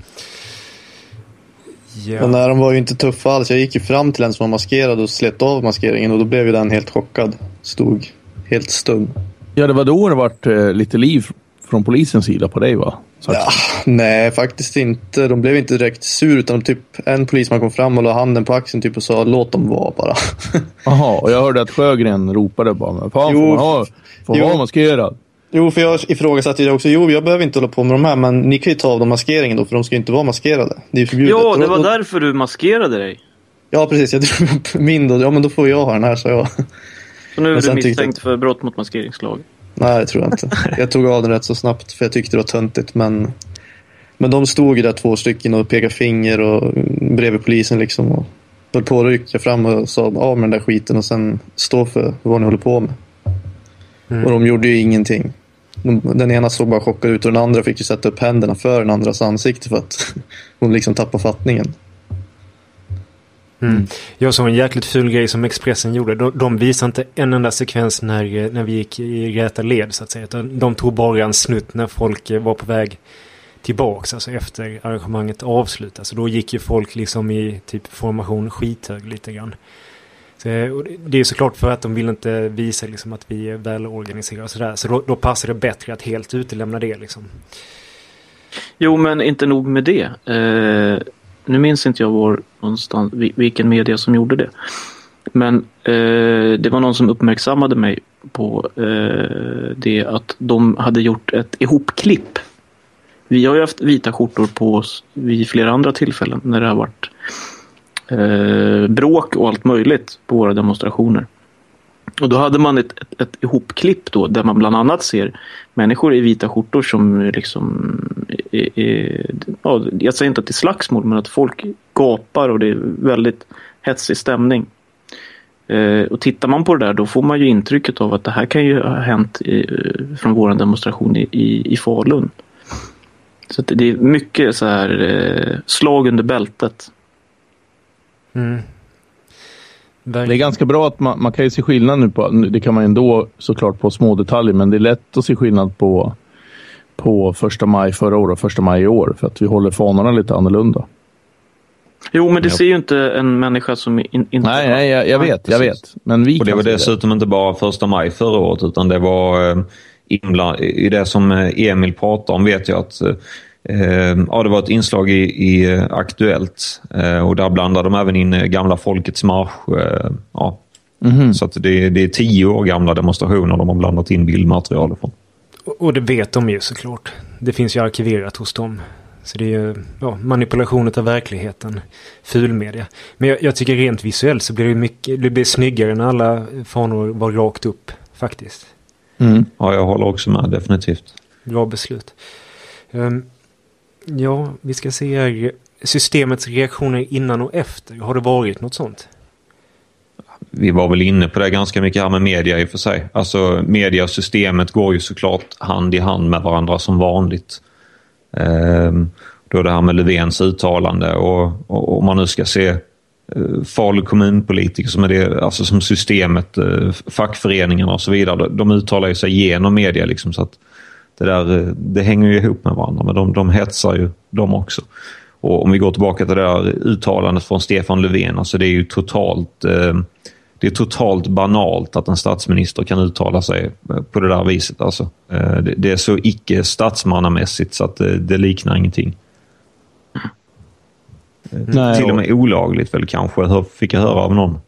Ja. Men nej, de var ju inte tuffa alls. Jag gick ju fram till en som var maskerad och slet av maskeringen och då blev ju den helt chockad. Stod helt stum. Ja, det var då det varit eh, lite liv från polisens sida på dig, va? Ja, nej, faktiskt inte. De blev inte direkt sur utan typ en polisman kom fram och la handen på axeln typ och sa låt dem vara bara. Jaha, och jag hörde att Sjögren ropade bara, men fan jo, får man ha, får vara maskerad? Jo, för jag ifrågasatte det också. Jo, jag behöver inte hålla på med de här, men ni kan ju ta av dem maskeringen då, för de ska ju inte vara maskerade. Det är förbjudet. Ja, det var därför du maskerade dig. Ja, precis. Jag drog upp min då. Ja, men då får jag ha den här, så jag. Så nu är du misstänkt jag... för brott mot maskeringslag? Nej, det tror jag inte. Jag tog av den rätt så snabbt, för jag tyckte det var töntigt, men... Men de stod ju där två stycken och pekade finger och bredvid polisen liksom och höll på att rycka fram och sa av med den där skiten och sen stå för vad ni håller på med. Mm. Och de gjorde ju ingenting. Den ena såg bara chockad ut och den andra fick ju sätta upp händerna för den andras ansikte för att hon liksom tappade fattningen. Mm. Jag såg en jäkligt ful grej som Expressen gjorde. De, de visade inte en enda sekvens när, när vi gick i räta led så att säga. De tog bara en snutt när folk var på väg tillbaks, alltså efter arrangemanget avslutas. Så då gick ju folk liksom i typ formation skithög lite grann. Så, det är såklart för att de vill inte visa liksom, att vi är välorganiserade och sådär. Så då, då passar det bättre att helt utelämna det liksom. Jo, men inte nog med det. Eh, nu minns inte jag var någonstans, vilken media som gjorde det. Men eh, det var någon som uppmärksammade mig på eh, det att de hade gjort ett ihopklipp. Vi har ju haft vita skjortor på oss vid flera andra tillfällen när det har varit eh, bråk och allt möjligt på våra demonstrationer. Och då hade man ett, ett, ett ihopklipp då där man bland annat ser människor i vita skjortor som liksom är, är, ja, jag säger inte att det är slagsmål, men att folk gapar och det är väldigt hetsig stämning. Eh, och tittar man på det där då får man ju intrycket av att det här kan ju ha hänt i, från vår demonstration i, i, i Falun. Så att det är mycket så här eh, slag under bältet. Mm. Det är ganska bra att man, man kan ju se skillnad nu på, det kan man ändå såklart på små detaljer, men det är lätt att se skillnad på på första maj förra året och första maj i år, för att vi håller fanorna lite annorlunda. Jo, men det ser ju inte en människa som in, inte... Nej, nej, jag, jag vet, jag vet. Men vi och det var dessutom det. Inte bara första maj förra året, utan det var eh, inbland, i det som Emil pratar om vet jag att eh, ja, det var ett inslag i, i Aktuellt eh, och där blandade de även in gamla Folkets marsch. Eh, ja. Mm-hmm. Så att det, det är tio år gamla demonstrationer de har blandat in bildmaterial från. Och, och det vet de ju såklart. Det finns ju arkiverat hos dem. Så det är ju ja, manipulation av verkligheten, fulmedia. Men jag, jag tycker rent visuellt så blir det mycket, det blir snyggare när alla fanor var rakt upp faktiskt. Mm. Ja, jag håller också med, definitivt. Bra beslut. Um, ja, vi ska se här. Systemets reaktioner innan och efter. Har det varit något sånt? Vi var väl inne på det ganska mycket här med media i och för sig. Alltså media och systemet går ju såklart hand i hand med varandra som vanligt. Um, då det här med Löfvens uttalande och om man nu ska se Falu kommunpolitiker som är det, alltså som systemet, fackföreningarna och så vidare, de uttalar ju sig genom media liksom, så att det där, det hänger ju ihop med varandra, men de, de hetsar ju de också. Och om vi går tillbaka till det där uttalandet från Stefan Löfven, alltså det är ju totalt det är totalt banalt att en statsminister kan uttala sig på det där viset, alltså. Det, det är så icke statsmannamässigt så att det, det liknar ingenting. Nej, till och med olagligt väl kanske, hör, fick jag höra av någon.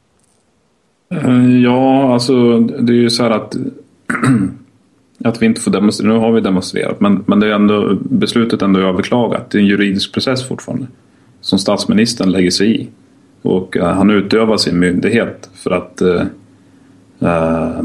Ja, alltså det är ju så här att att vi inte får demonstrera. Nu har vi demonstrerat, men, men det är ändå, beslutet ändå är överklagat. Det är en juridisk process fortfarande som statsministern lägger sig i, och uh, han utövar sin myndighet för att uh, uh,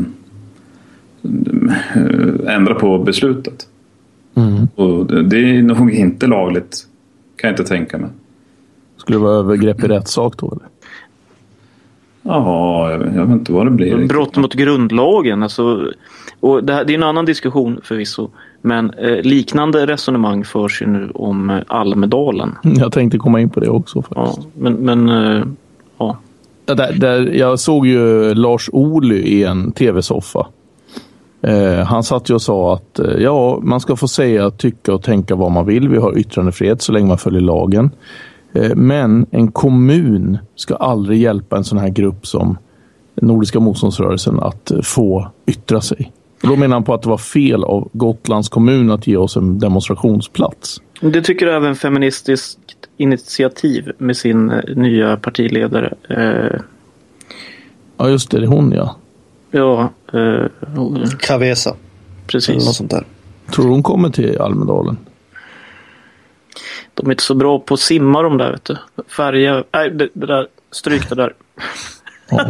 ändra på beslutet. Mm. Och det, det är nog inte lagligt, kan jag inte tänka mig. Skulle det vara övergrepp i rättssak då, eller? Ja, jag, jag vet inte vad det blir. Brott mot grundlagen, alltså, och det, här, det är en annan diskussion förvisso, men eh, liknande resonemang förs ju nu om eh, Almedalen. Jag tänkte komma in på det också faktiskt. Ja, men, men eh, ja. Där, där, jag såg ju Lars Ohly i en tv-soffa. Eh, han satt ju och sa att eh, ja, man ska få säga, tycka och tänka vad man vill. Vi har yttrandefrihet så länge man följer lagen. Men en kommun ska aldrig hjälpa en sån här grupp som Nordiska motståndsrörelsen att få yttra sig. Och då menar han på att det var fel av Gotlands kommun att ge oss en demonstrationsplats. Det tycker även Feministiskt initiativ med sin nya partiledare. Eh... Ja just det, det är hon ja. Ja. Eh... Kavesa. Precis. Något sånt där. Tror hon kommer till Almedalen? De är inte så bra på att simma de där, vet du. Färja, nej det, det där, stryk det där. Ja.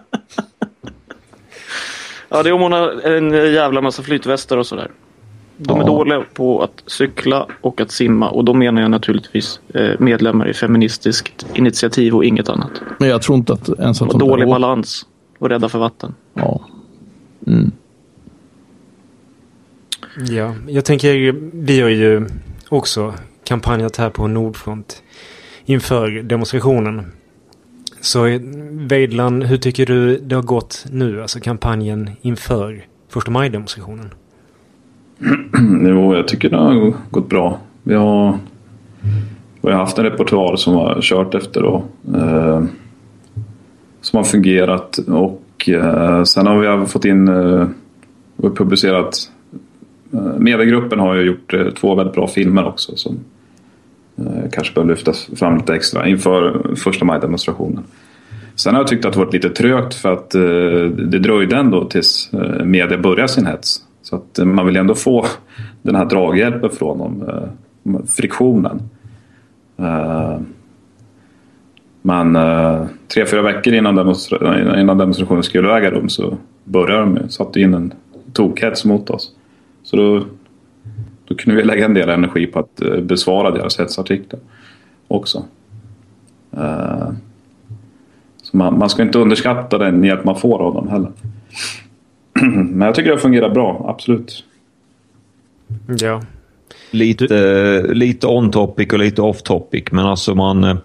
Ja, det är om hon har en jävla massa flytvästar och sådär. De är ja. dåliga på att cykla och att simma, och då menar jag naturligtvis medlemmar i Feministiskt initiativ och inget annat. Men jag tror inte att en sån och dålig balans och rädda för vatten. Ja. Mm. Ja, jag tänker, vi har ju också kampanjat här på Nordfront inför demonstrationen. Så Veidland, hur tycker du det har gått nu, alltså kampanjen inför första maj-demonstrationen? Jo, jag tycker det har gått bra. Vi har, vi har haft en repertoar som har kört efter då, eh, som har fungerat, och eh, sen har vi fått in eh, och publicerat. Mediegruppen har ju gjort eh, två väldigt bra filmer också som eh, kanske behöver lyftas fram lite extra inför första maj-demonstrationen. Sen har jag tyckt att det varit lite trögt för att eh, det dröjde ändå tills eh, media började sin hets. Så att eh, man vill ändå få den här draghjälpen från dem, eh, friktionen. Eh, men eh, tre, fyra veckor innan, demonstra- innan demonstrationen skulle äga rum så började de med, satte in en tokhets mot oss. Så då, då kunde vi lägga en del energi på att uh, besvara deras hetsartiklar också. Uh, så man, man ska inte underskatta den hjälp man får av dem heller. Men jag tycker det fungerar bra, absolut. Ja. Lite, lite on topic och lite off topic, men alltså man...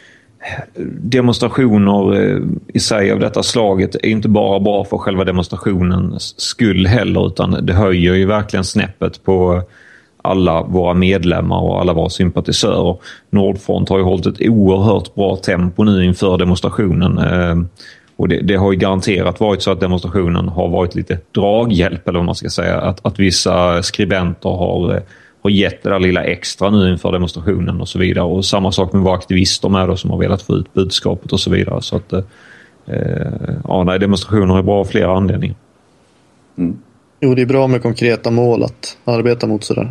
Demonstrationer i sig av detta slaget är inte bara bra för själva demonstrationens skull heller, utan det höjer ju verkligen snäppet på alla våra medlemmar och alla våra sympatisörer. Nordfront har ju hållit ett oerhört bra tempo nu inför demonstrationen, och det, det har ju garanterat varit så att demonstrationen har varit lite draghjälp, eller vad man ska säga, att, att vissa skribenter har har gett det där lilla extra nu inför demonstrationen och så vidare. Och samma sak med våra aktivister med då, som har velat få ut budskapet och så vidare. Så att eh, ja, nej, demonstrationer är bra av flera anledningar. Mm. Jo, det är bra med konkreta mål att arbeta mot sådär.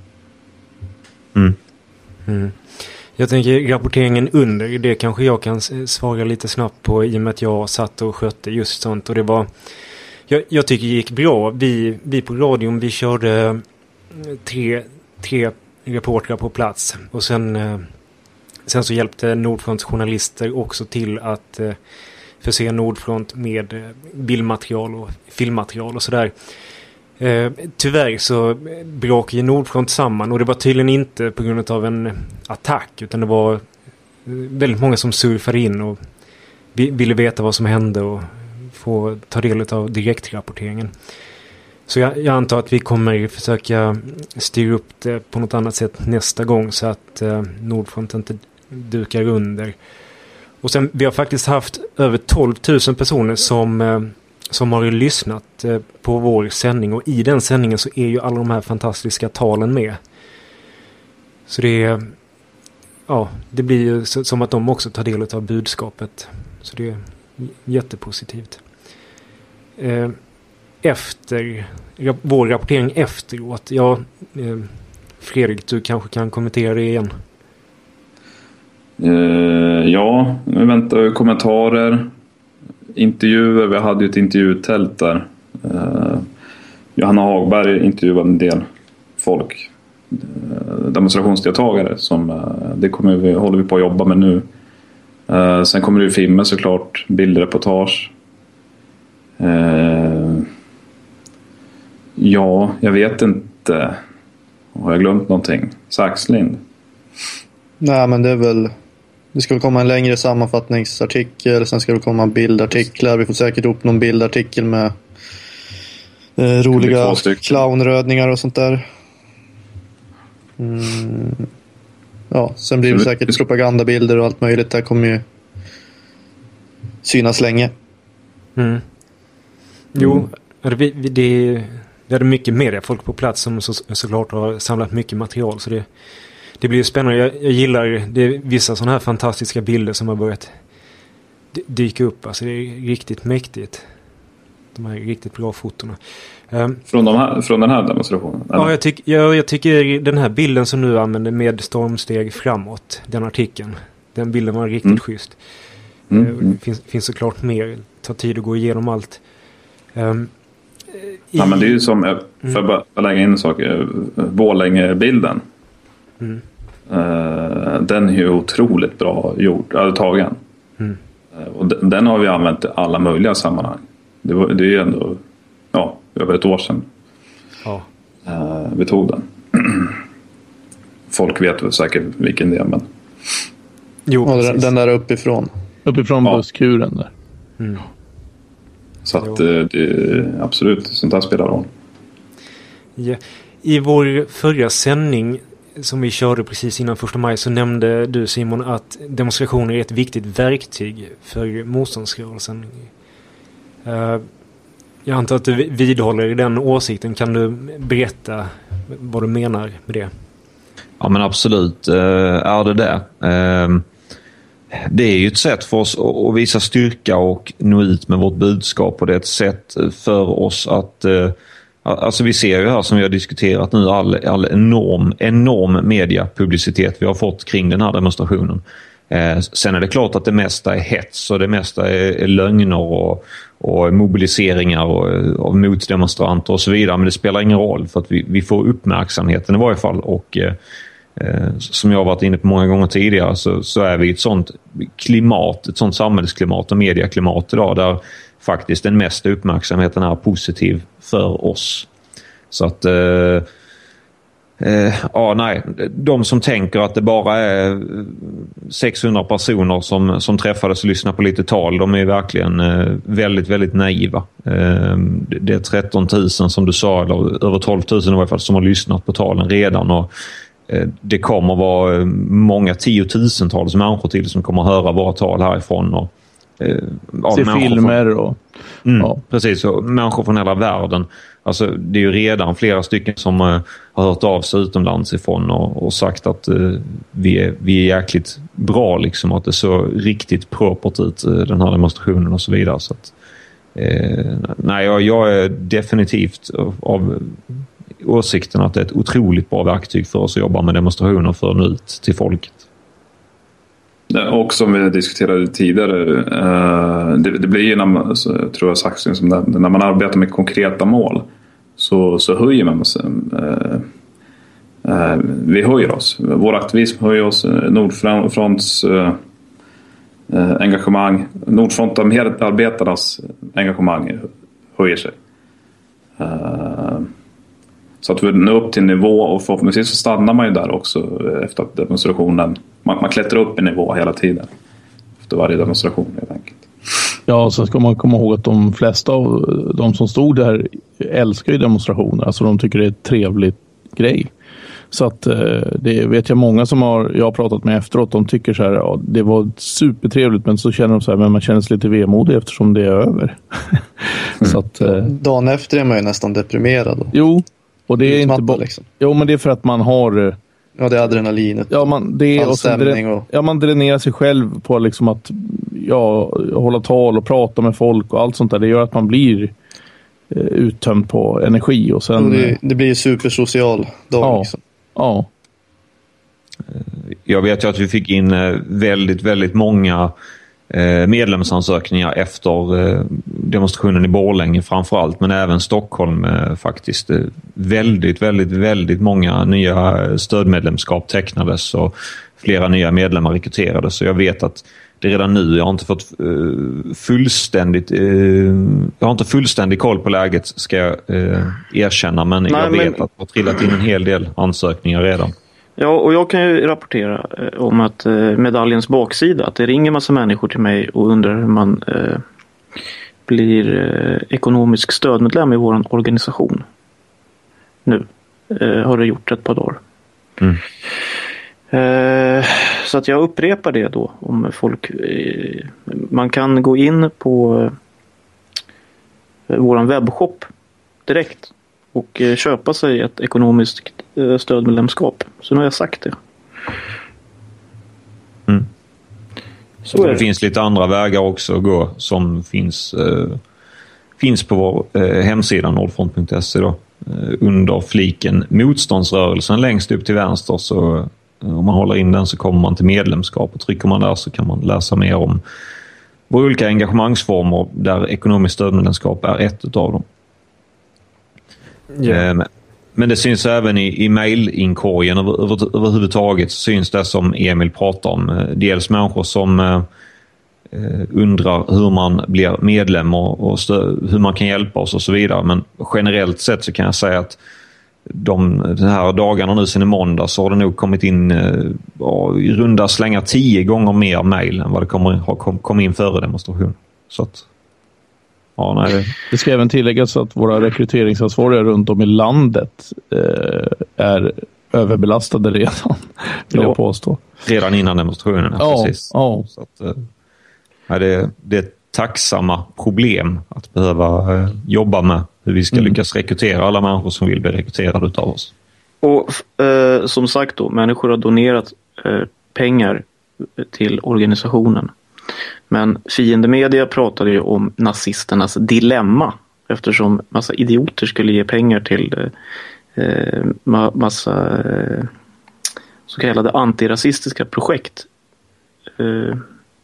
Mm. Mm. Jag tänker rapporteringen under, det kanske jag kan svara lite snabbt på, i och med att jag satt och skötte just sånt. Och det var, jag, jag tycker det gick bra. Vi, vi på radion, vi körde tre tre reportrar på plats, och sen eh, sen så hjälpte Nordfronts journalister också till att eh, förse Nordfront med eh, bildmaterial och filmmaterial och sådär. Eh, tyvärr så brakade Nordfront samman, och det var tydligen inte på grund av en attack, utan det var väldigt många som surfade in och ville veta vad som hände och få ta del av direktrapporteringen. Så jag, jag antar att vi kommer försöka styra upp det på något annat sätt nästa gång så att eh, Nordfront inte dukar under. Och sen, vi har faktiskt haft över tolv tusen personer som, eh, som har lyssnat eh, på vår sändning, och i den sändningen så är ju alla de här fantastiska talen med. Så det är, ja, det blir ju så, som att de också tar del av budskapet. Så det är jättepositivt. Eh, efter vår rapportering efteråt, ja, eh, Fredrik, du kanske kan kommentera det igen. Uh, ja, vi väntar kommentarer, intervjuer. Vi hade ju ett intervjutält där. Uh, Johanna Hagberg intervjuade en del folk, uh, demonstrationsdeltagare som uh, det kommer vi, håller vi på att jobba med nu. Uh, sen kommer det ju filmer såklart, bildreportage. Uh, ja, jag vet inte. Har jag glömt någonting? Saxlind? Nej, men det är väl... Det ska väl komma en längre sammanfattningsartikel. Sen ska det komma bildartiklar. Vi får säkert upp någon bildartikel med eh, roliga clownrödningar och sånt där. Mm. Ja, sen blir det säkert propagandabilder och allt möjligt. Det kommer ju synas länge. Mm. Jo, det, det, det är mycket media folk på plats som så, såklart har samlat mycket material. Så det Det blir spännande. Jag, jag gillar det, vissa sådana här fantastiska bilder som har börjat d- dyka upp. Alltså det är riktigt mäktigt. De här riktigt bra fotona. Um, från, de här, från den här demonstrationen? Eller? Ja, jag, tyck, jag, jag tycker den här bilden som nu använder med stormsteg framåt, den artikeln, den bilden var riktigt mm. schysst. Mm. Uh, det finns, finns såklart mer. Det tar tid att gå igenom allt. Um, ja, i, men det är ju som, för mm. att bara lägga in en sak, Borlänge-bilden. Mm. Uh, den är ju otroligt bra gjord, eller tagen. Mm. Uh, och den, den har vi använt i alla möjliga sammanhang. Det, var, det är ju ändå ja, över ett år sedan ja. uh, vi tog den. Folk vet väl säkert vilken det är, men jo, ja, den, den där uppifrån uppifrån ja. busskuren där. Mm. Så att uh, det, absolut, sånt här spelar roll. Ja. I vår förra sändning som vi körde precis innan första maj så nämnde du, Simon, att demonstrationer är ett viktigt verktyg för motståndsrörelsen. Uh, jag antar att du vidhåller den åsikten. Kan du berätta vad du menar med det? Ja, men absolut uh, är det det. Uh, det är ju ett sätt för oss att visa styrka och nå ut med vårt budskap, och det är ett sätt för oss att uh, alltså vi ser ju här som vi har diskuterat nu all, all enorm, enorm mediapublicitet vi har fått kring den här demonstrationen. Eh, sen är det klart att det mesta är hets och det mesta är, är lögner och, och mobiliseringar och, av motdemonstranter och så vidare. Men det spelar ingen roll för att vi, vi får uppmärksamheten i varje fall. Och eh, som jag har varit inne på många gånger tidigare så, så är vi ett sånt klimat, ett sånt samhällsklimat och mediaklimat idag där faktiskt den mesta uppmärksamheten är positiv för oss. Så att eh, eh, ja, nej, de som tänker att det bara är sexhundra personer som, som träffades och lyssnade på lite tal, de är verkligen eh, väldigt, väldigt naiva. Eh, det är tretton tusen som du sa, eller över tolv tusen i varje fall, som har lyssnat på talen redan, och eh, det kommer vara många tiotusentals människor till som kommer att höra våra tal härifrån och se filmer från, och mm, ja. Precis, och människor från hela världen. Alltså det är ju redan flera stycken som uh, har hört av sig utomlands ifrån och, och sagt att uh, vi, är, vi är jäkligt bra liksom, att det så riktigt propert ut uh, den här demonstrationen och så vidare. Så att, uh, nej, jag, jag är definitivt av, av åsikten att det är ett otroligt bra verktyg för oss att jobba med demonstrationer för att nå ut till folket. Och som vi diskuterade tidigare, det, det blir ju när man, så, tror jag sagt, som det, när man arbetar med konkreta mål så, så höjer man sig. Eh, vi höjer oss. Vår aktivism höjer oss. Nordfronts eh, engagemang, Nordfront-arbetarnas engagemang höjer sig. Eh, så att vi når upp till nivå, och förhoppningsvis så stannar man ju där också efter demonstrationen. Man, man klättrar upp i nivå hela tiden efter varje demonstration helt enkelt. Ja, sen ska man komma ihåg att de flesta av de som stod där älskar ju demonstrationer. Alltså de tycker det är ett trevligt grej. Så att det vet jag många som har, jag har pratat med efteråt, de tycker så här, ja, det var supertrevligt, men så känner de så här, men man känner sig lite vemodig eftersom det är över. Så att, dagen efter är man ju nästan deprimerad. Då. Jo, och det är inte bara, liksom. Jo, men det är för att man har, ja, det är adrenalinet. Ja, man, det är, och sen, och... ja, man dränerar sig själv på liksom att ja, hålla tal och prata med folk och allt sånt där. Det gör att man blir eh, uttömd på energi. Och sen, och det, det blir ju supersocial dag. Ja, liksom. Ja. Jag vet ju att vi fick in väldigt, väldigt många medlemsansökningar efter demonstrationen i Borlänge framförallt, men även Stockholm faktiskt. Väldigt, väldigt, väldigt många nya stödmedlemskap tecknades och flera nya medlemmar rekryterades. Så jag vet att det redan nu, jag har inte fått fullständigt jag har inte fullständig koll på läget, ska jag erkänna, men Nej, jag vet men... att det har trillat in en hel del ansökningar redan. Ja, och jag kan ju rapportera eh, om att eh, medaljens baksida, att det ringer massa människor till mig och undrar hur man eh, blir eh, ekonomisk stödmedlem i vår organisation. Nu eh, har det gjort ett par dagar. Mm. Eh, så att jag upprepar det då, om folk eh, man kan gå in på eh, våran webbshop direkt och eh, köpa sig ett ekonomiskt eh, stödmedlemskap. Så nu har jag sagt det. Mm. Så det, det finns lite andra vägar också att gå som finns, eh, finns på vår eh, hemsida nordfront punkt se då. Eh, under fliken motståndsrörelsen längst upp till vänster, så eh, om man håller in den så kommer man till medlemskap, och trycker man där så kan man läsa mer om våra olika engagemangsformer, där ekonomiskt stödmedlemskap är ett utav dem. Yeah. Men det syns även i, i mailinkorgen över, över, överhuvudtaget, så syns det som Emil pratar om. Dels människor som eh, undrar hur man blir medlem och, och stö- hur man kan hjälpa oss och så vidare. Men generellt sett så kan jag säga att de, de här dagarna nu sen i måndag, så har det nog kommit in eh, i runda slängar tio gånger mer mail än vad det kommer ha kom, kom in före demonstration. Så att ja, nej, det... det ska även tilläggas att våra rekryteringsansvariga runt om i landet eh, är överbelastade redan, vill jag påstå. Redan innan demonstrationen, ja, precis. Ja. Så att, eh, det, det är tacksamma problem att behöva eh, jobba med hur vi ska mm. lyckas rekrytera alla människor som vill bli rekryterade utav oss. Och eh, som sagt då, människor har donerat eh, pengar till organisationen. Men fiendemedia pratade ju om nazisternas dilemma, eftersom massa idioter skulle ge pengar till eh, massa eh, så kallade antirasistiska projekt. Eh,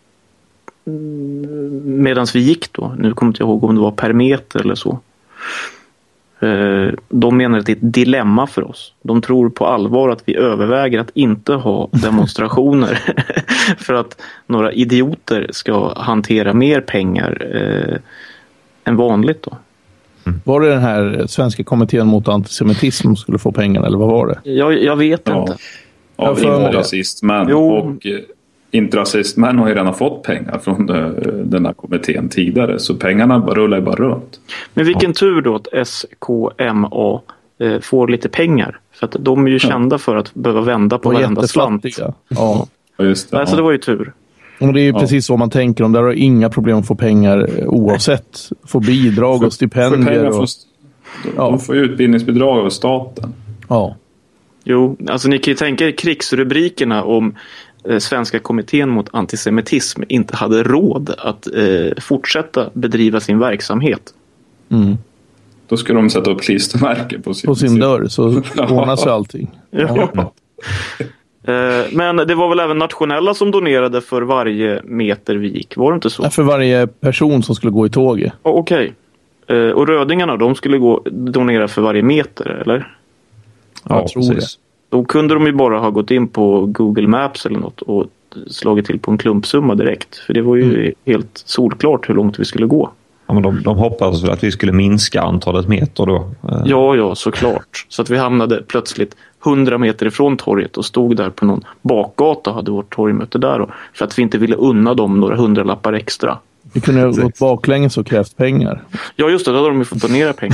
Medan vi gick då, nu kommer jag inte ihåg om det var per meter eller så. Eh, de menar att det är ett dilemma för oss. De tror på allvar att vi överväger att inte ha demonstrationer för att några idioter ska hantera mer pengar eh, än vanligt då. Mm. Var det den här svenska kommittén mot antisemitism som skulle få pengar, eller vad var det? Jag, jag vet ja. inte. Av inte rasistmän. Och inte rasistmän har ju redan fått pengar från den här kommittén tidigare. Så pengarna rullar ju bara runt. Men vilken ja. tur då att S K M A eh, får lite pengar. För att de är ju kända ja. för att behöva vända på varenda slant. Ja, just det. Nej, så det var ju tur. Och det är ju ja. precis så man tänker. De där har inga problem att få pengar oavsett. Få bidrag för, och stipendier. Och, får, de, ja. de får ju utbildningsbidrag av staten. Ja. Jo, alltså ni kan ju tänka er krigsrubrikerna om eh, Svenska kommittén mot antisemitism inte hade råd att eh, fortsätta bedriva sin verksamhet. Mm. Då skulle de sätta upp klistermärken på sin, på sin dörr, så ordnar sig allting. Ja. Ja. Men det var väl även nationella som donerade för varje meter vi gick, var det inte så? Ja, för varje person som skulle gå i tåget. Oh, Okej. Okay. Och rödingarna, de skulle gå, donera för varje meter, eller? Ja, jag tror precis. Det. Då kunde de ju bara ha gått in på Google Maps eller något och slagit till på en klumpsumma direkt. För det var ju mm. helt solklart hur långt vi skulle gå. Ja, men de, de hoppades väl att vi skulle minska antalet meter då? Ja, ja, såklart. Så att vi hamnade plötsligt hundra meter ifrån torget och stod där på någon bakgata och hade vårt torgmöte där. Då, för att vi inte ville unna dem några hundralappar extra Vi kunde ha gått baklänges och krävt pengar. Ja, just det. Då hade de ju fått donera pengar.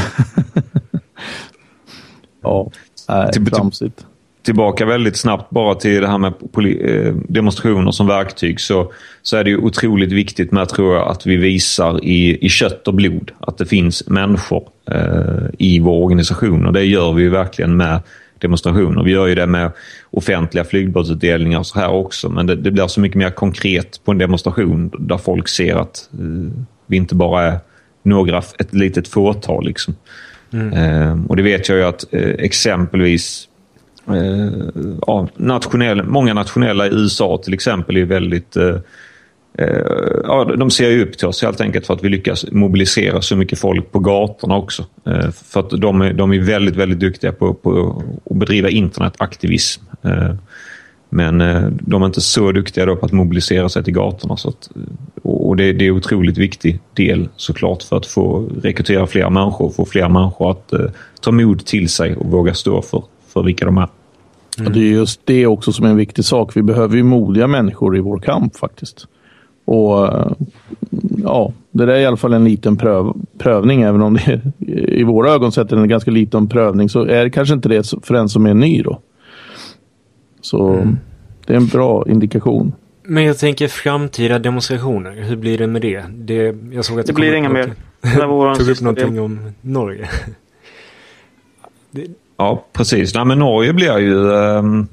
Ja, nej, Till- tramsigt. Tillbaka väldigt snabbt bara till det här med poli- eh, demonstrationer som verktyg, så, så är det ju otroligt viktigt med, tror jag, att vi visar i, i kött och blod att det finns människor eh, i vår organisation, och det gör vi ju verkligen med demonstrationer. Vi gör ju det med offentliga flygbladsutdelningar och så här också, men det, det blir så mycket mer konkret på en demonstration där folk ser att eh, vi inte bara är några, ett litet fåtal liksom. Mm. Eh, och det vet jag ju att eh, exempelvis eh, ja, nationell, många nationella i U S A till exempel är väldigt eh, eh, ja, de ser ju upp till oss helt enkelt för att vi lyckas mobilisera så mycket folk på gatorna också. Eh, för att de är, de är väldigt, väldigt duktiga på, på att bedriva internetaktivism. Eh, men eh, de är inte så duktiga då på att mobilisera sig till gatorna. Så att, och det, det är en otroligt viktig del såklart för att få rekrytera fler människor, få fler människor att eh, ta mod till sig och våga stå för, för vilka de är. Mm. Ja, det är just det också som är en viktig sak. Vi behöver ju modiga människor i vår kamp faktiskt. Och ja, det där är i alla fall en liten pröv, prövning, även om det är, i våra ögon sett är en ganska liten prövning, så är det kanske inte det för en som är ny då. Så mm. det är en bra indikation. Men jag tänker framtida demonstrationer, hur blir det med det? Det, jag såg att det, det blir inga mer. Tog upp någonting om Norge. det... Ja, precis. Nej, men Norge blir ju um,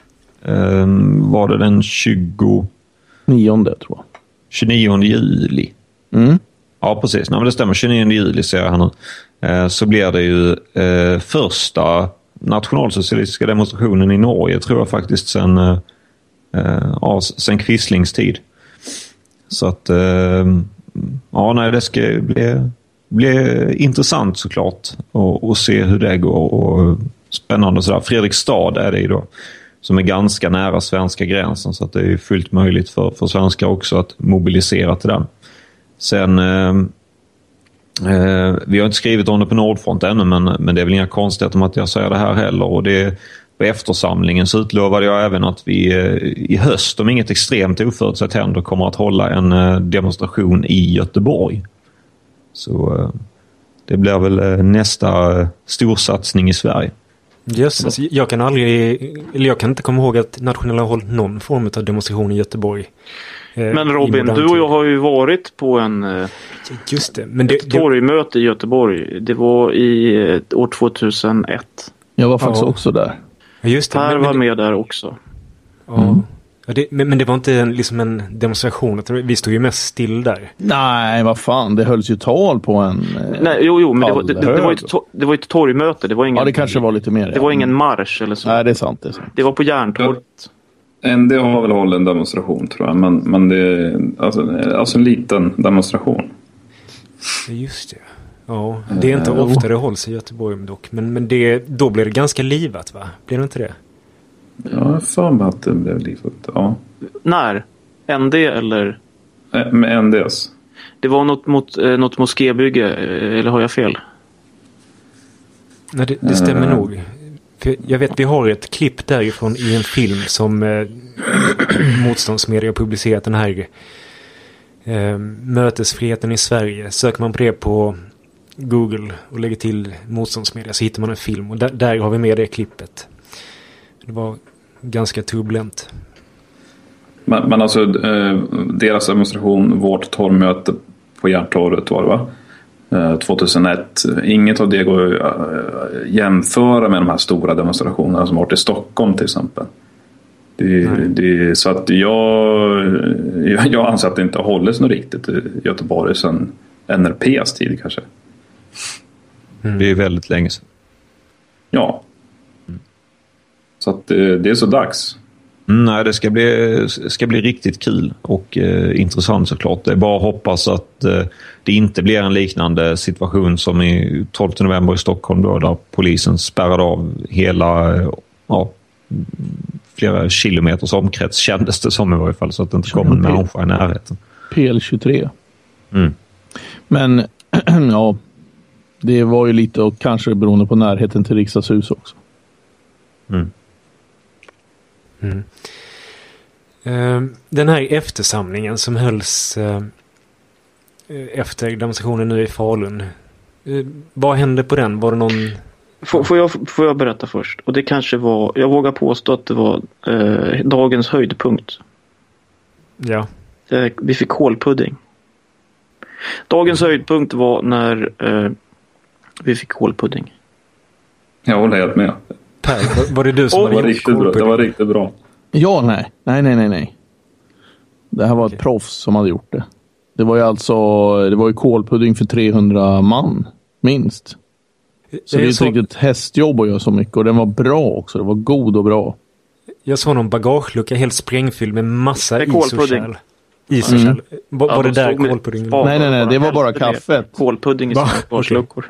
um, var det den tjugonionde tror jag. tjugonionde juli. Mm. Ja, precis. Nej, men det stämmer. tjugonionde juli ser jag här nu. Eh, så blir det ju eh, första nationalsocialistiska demonstrationen i Norge, tror jag faktiskt, sen, eh, ja, sen Quislings tid. Så att eh, ja, nej, det ska bli, bli intressant såklart och, och se hur det går, och spännande sådär. Fredrikstad är det ju då, som är ganska nära svenska gränsen, så att det är fullt möjligt för, för svenskar också att mobilisera till den. Sen eh, eh, vi har inte skrivit om det på Nordfront ännu, men, men det är väl inga konstigheter om att jag säger det här heller, och det, på eftersamlingen så utlovade jag även att vi eh, i höst, om inget extremt oförutsett händer, kommer att hålla en eh, demonstration i Göteborg. Så eh, det blir väl eh, nästa eh, storsatsning i Sverige. Just, alltså, jag kan aldrig, eller jag kan inte komma ihåg att nationella har hållit någon form av demonstration i Göteborg. Eh, men Robin, du och jag har ju varit på en eh, just det, men det, ett torgmöte i Göteborg. Det var i eh, år tvåtusenett. Jag var faktiskt ja. också där. Just det, Per men, var men, med där också. Ja. Mm. Ja, det, men, men det var inte en, liksom en demonstration. Vi stod ju mest still där. Nej, vad fan. Det hölls ju tal på en... Nej, jo, jo, men det var, det, det, var ett, det var ett torgmöte. Det var ingen, ja, det kanske var lite mer. Det ja. var ingen marsch eller så. Nej, det är sant. Det, är sant. Det var på Järntorget. N D har väl hållit en demonstration, tror jag. Men, men det är alltså, alltså en liten demonstration. Just det. Ja, det är inte uh, ofta det hålls i Göteborg dock. Men, men det, då blir det ganska livat, va? Blir det inte det? Ja, jag för mig att det blev livat, ja. När? N D eller? Äh, med N Ds. Det var något, mot, eh, något moskébygge, eller har jag fel? Nej, det, det stämmer uh. nog. För jag vet, vi har ett klipp därifrån i en film som eh, motståndsmedia har publicerat, den här eh, mötesfriheten i Sverige. Söker man på det på Google och lägger till motståndsmedia så hittar man en film. Och där, där har vi med det klippet. Det var ganska turbulent. Men, men alltså eh, deras demonstration, vårt torgmöte på Järntorget var det, va? Eh, tvåtusenett. Inget av det går att äh, jämföra med de här stora demonstrationerna som varit i Stockholm till exempel. Det, det, så att jag, jag, jag anser att det inte har hållits något riktigt i Göteborg sedan N R P:s tid kanske. Mm. Det är väldigt länge sedan. Ja. Mm. Så att det, det är så dags. Mm, nej, det ska bli, ska bli riktigt kul och eh, intressant såklart. Det är bara att hoppas att eh, det inte blir en liknande situation som i tolfte november i Stockholm då, där polisen spärrade av hela eh, ja, flera kilometers omkrets, kändes det som i varje fall, så att det inte kommer en människa i närheten. P L tjugotre. Mm. Men ja, det var ju lite, och kanske beroende på närheten till riksdagshus också. Mm. Mm. Uh, den här eftersamlingen som hölls uh, efter demonstrationen nu i Falun. Vad hände på den? Var det någon... Får, får, jag, får jag berätta först? Och det kanske var, jag vågar påstå att det var eh, dagens höjdpunkt. Ja. Eh, vi fick kålpudding. Dagens höjdpunkt var när eh, vi fick kålpudding. Jag håller helt med. Per, var, var det du som oh, hade var riktigt bra. Det var riktigt bra. Ja, nej. Nej, nej, nej, nej. Det här var ett proffs som hade gjort det. Det var ju alltså, det var ju kålpudding för trehundra man, minst. Så det är så... ett riktigt hästjobb att göra så mycket. Och den var bra också. Det var god och bra. Jag såg någon bagagelucka helt sprängfylld med massa iskärl. Iskärl. Mm. Var, ja, var det där kålpuddingen? Nej, nej, nej. Det var bara kaffet. Kålpudding i sina bagageluckor.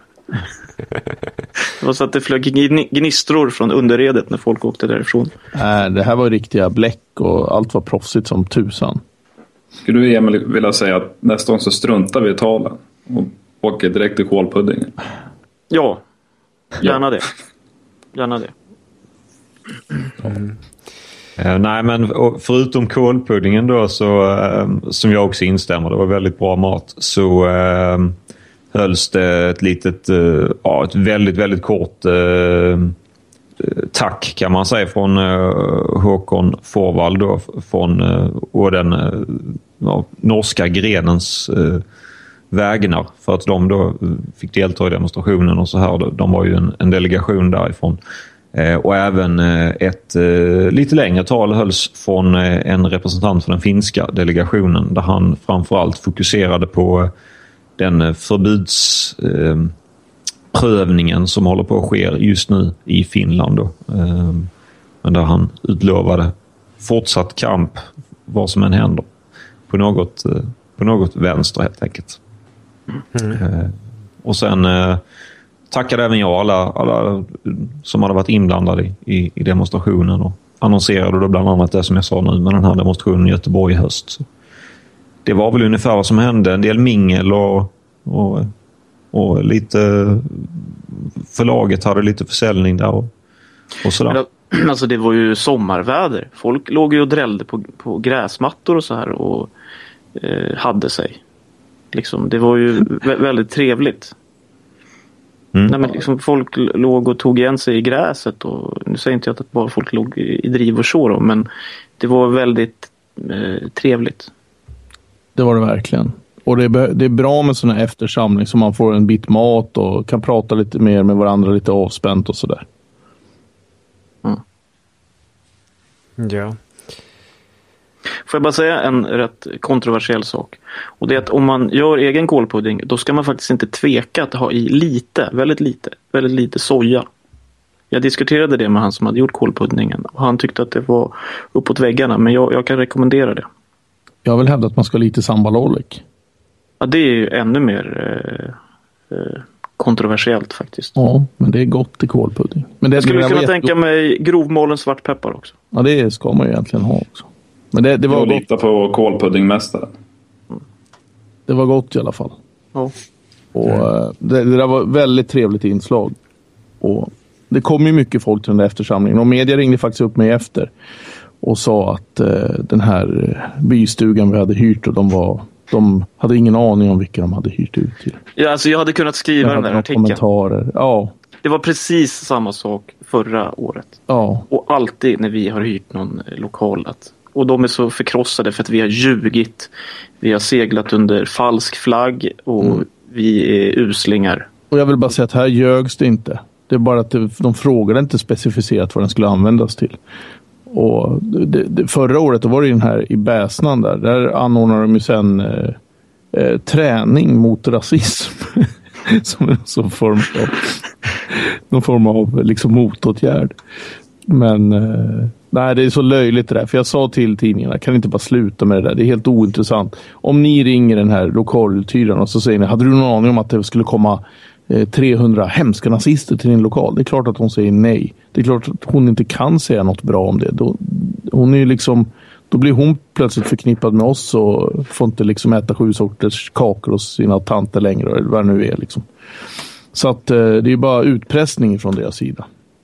Det var så att det flög gnistror från underredet när folk åkte därifrån. Nej, det här var riktiga bläck och allt var proffsigt som tusan. Skulle du, Emil, vilja säga att nästa gång så struntar vi i talen och åker direkt till kålpuddingen? Ja, gärna det. Gärna det. Mm. Uh, nej, men förutom kålpuddingen då så, uh, som jag också instämmer, det var väldigt bra mat, så uh, hölls det ett litet, uh, ja, ett väldigt, väldigt kort uh, tack kan man säga från uh, Håkon Forvald då, från uh, och den uh, ja, norska grenens uh, vägnar, för att de då fick delta i demonstrationen och så här. De var ju en, en delegation därifrån. Eh, och även eh, ett eh, lite längre tal hölls från eh, en representant för den finska delegationen, där han framförallt fokuserade på eh, den förbudsprövningen eh, som håller på att ske just nu i Finland då. Eh, men där han utlovade fortsatt kamp vad som än händer på något, eh, på något vänster helt enkelt. Mm. Eh, och sen eh, tackade även jag alla, alla som hade varit inblandade i, i, i demonstrationen och annonserade då bland annat det som jag sa nu med den här demonstrationen i Göteborg i höst. Så det var väl ungefär vad som hände. En del mingel och, och, och lite förlaget hade lite försäljning där och, och sådär. Men, alltså det var ju sommarväder. Folk låg ju och drällde på, på gräsmattor och så här och eh, hade sig. Liksom, det var ju vä- väldigt trevligt. Mm. Nej, men liksom folk låg och tog igen sig i gräset, och nu säger inte jag att bara folk låg i driv och så då, men det var väldigt eh, trevligt. Det var det verkligen. Och det är, det är bra med sån här eftersamling så man får en bit mat och kan prata lite mer med varandra, lite avspänt och sådär. Mm. Ja. Får jag bara säga en rätt kontroversiell sak. Och det är att om man gör egen kålpudding, då ska man faktiskt inte tveka att ha i lite, väldigt lite, väldigt lite soja. Jag diskuterade det med han som hade gjort kålpuddingen, och han tyckte att det var uppåt väggarna, men jag, jag kan rekommendera det. Jag vill hävda att man ska ha lite sambalolek. Ja, det är ju ännu mer eh, eh, kontroversiellt faktiskt. Ja, men det är gott i kålpudding. Men det jag skulle det kunna vet... tänka mig grovmalen svartpeppar också. Ja, det ska man ju egentligen ha också. Men det, det var jag gott. litar på kålpuddingmästaren. Mm. Det var gott i alla fall. Ja. Och mm. det, det där var väldigt trevligt inslag. Och det kom ju mycket folk till den där eftersamlingen. Och media ringde faktiskt upp mig efter och sa att eh, den här bystugan vi hade hyrt, och de var... De hade ingen aning om vilka de hade hyrt ut till. Ja, alltså jag hade kunnat skriva den där artikeln. Kommentarer. Ja. Det var precis samma sak förra året. Ja. Och alltid när vi har hyrt någon lokal. Att, och de är så förkrossade för att vi har ljugit. Vi har seglat under falsk flagg och mm. vi är uslingar. Och jag vill bara säga att här ljögs det inte. Det är bara att det, de frågade inte specificerat vad den skulle användas till. Och det, det, förra året då var det den här i Bäsnan där. Där anordnade de ju sen eh, eh, träning mot rasism. Som en sån form av, någon form av liksom motåtgärd. Men eh, nej, det är så löjligt det där. För jag sa till tidningarna, kan inte bara sluta med det där. Det är helt ointressant. Om ni ringer den här lokaluthyraren och så säger ni, hade du någon aning om att det skulle komma trehundra hemska nazister till din lokal? Det är klart att hon säger nej. Det är klart att hon inte kan säga något bra om det. Då, hon är liksom, då blir hon plötsligt förknippad med oss och får inte liksom äta sju sorters kakor hos sina tanter längre, eller vad det nu är liksom. Så att eh, det är bara utpressning från deras sida.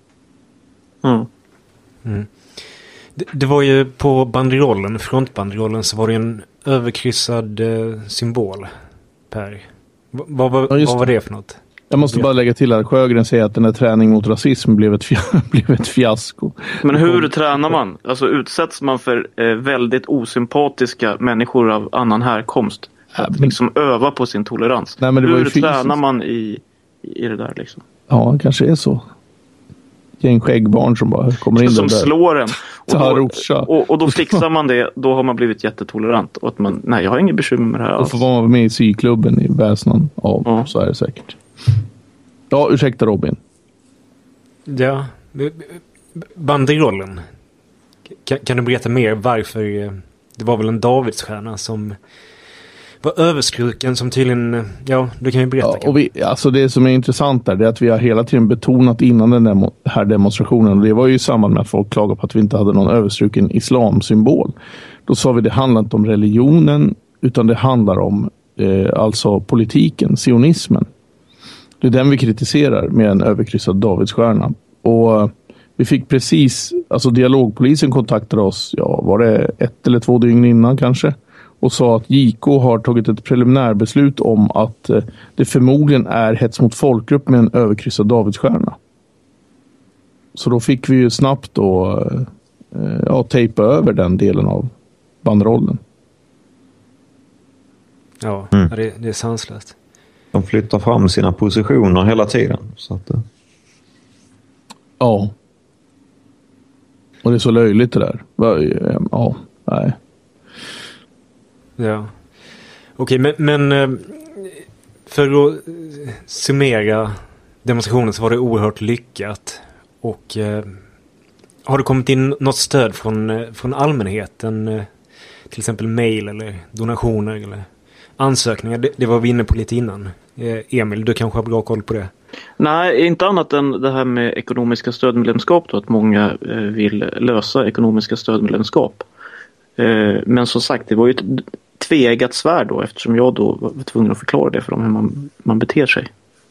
Mm. Mm. Det, det var ju på banderollen, frontbanderollen, så var det en överkryssad eh, symbol. Per. Vad, vad, Ja, vad var det för något? Jag måste bara lägga till att Sjögren säger att den här träningen mot rasism blev ett, fia- blev ett fiasko. Men hur tränar man? Alltså utsätts man för eh, väldigt osympatiska människor av annan härkomst? Att men- liksom öva på sin tolerans. Nej, men det var ju hur fysiskt. tränar man i, i det där liksom? Ja, det kanske är så. Gäng skäggbarn som bara kommer in Som där. slår en. Och Tar då, rotsa. och, och då fixar man det. Då har man blivit jättetolerant. Och att man, nej, jag har inget bekymmer med det här Och alls. får vara med i syklubben i Väsnan. Ja, Ja. så är det säkert. Ja, ursäkta Robin. Ja, b- b- banderollen. Kan, kan du berätta mer varför eh, det var väl en Davidsstjärna som var överskruken som tydligen, eh, ja, du kan ju berätta. Ja, och vi, alltså det som är intressant där, det är att vi har hela tiden betonat innan den demo, här demonstrationen, och det var ju i samband med att folk klagade på att vi inte hade någon överstruken islamsymbol. Då sa vi det handlar inte om religionen, utan det handlar om eh, alltså politiken, sionismen. Det är den vi kritiserar med en överkryssad Davidsstjärna. Och eh, vi fick precis, alltså dialogpolisen kontaktade oss, ja, var det ett eller två dygn innan kanske, och sa att J K har tagit ett preliminärbeslut om att eh, det förmodligen är hets mot folkgrupp med en överkryssad Davidsstjärna. Så då fick vi ju snabbt då eh, ja, tejpa över den delen av banderollen. Ja, Mm. ja, det, det är sanslöst. De flyttar fram sina positioner hela tiden. Så att, eh, Ja. Och det är så löjligt det där. Va- Ja, nej. Ja. Okej, men, men eh, för att eh, summera demonstrationen så var det oerhört lyckat. Och eh, har det kommit in något stöd från, eh, från allmänheten? Eh, till exempel mejl eller donationer eller ansökningar? Det, det var vi inne på lite innan. Eh, Emil, du kanske har bra koll på det? Nej, inte annat än det här med ekonomiska stödmedlemskap då, att många eh, vill lösa ekonomiska stödmedlemskap. Eh, men som sagt, det var ju ett tveeggat svärd då, eftersom jag då var tvungen att förklara det för dem hur man, man beter sig.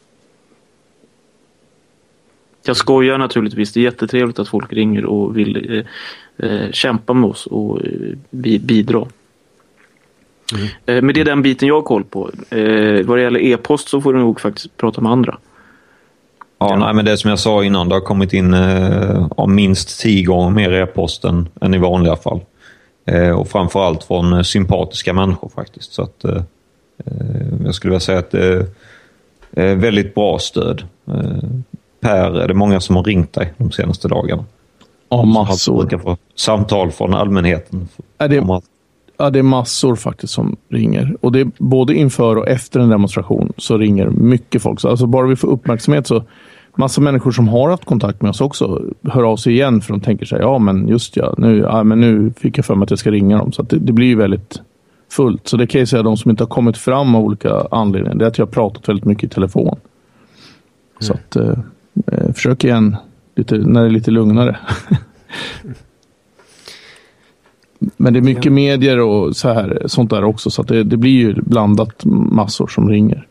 Jag skojar naturligtvis, det är jättetrevligt att folk ringer och vill eh, eh, kämpa med oss och eh, bi- bidra. Mm. Eh, men det är den biten jag har koll på. Eh, vad det gäller e-post så får du nog faktiskt prata med andra. ja, Ja. Nej, men det som jag sa innan, det har kommit in eh, om minst tio gånger mer e-post än, än i vanliga fall. Eh, och framförallt från eh, sympatiska människor faktiskt. Så att eh, jag skulle vilja säga att det är väldigt bra stöd. Eh, Per, är det många som har ringt dig de senaste dagarna? Ja, Som massor. brukar få samtal från allmänheten. Är det, Om att- ja, det är massor faktiskt som ringer. Och det är både inför och efter en demonstration så ringer mycket folk. Så alltså bara vi får uppmärksamhet så massa människor som har haft kontakt med oss också hör av sig igen för de tänker sig, ja men just ja, nu, ja, men nu fick jag för mig att jag ska ringa dem. Så att det, det blir ju väldigt fullt. Så det kan jag säga, de som inte har kommit fram av olika anledningar, det är att jag har pratat väldigt mycket i telefon. Så att eh, eh, försök igen lite, när det är lite lugnare. Men det är mycket Ja. medier och så här, sånt där också. Så att det, det blir ju blandat massor som ringer.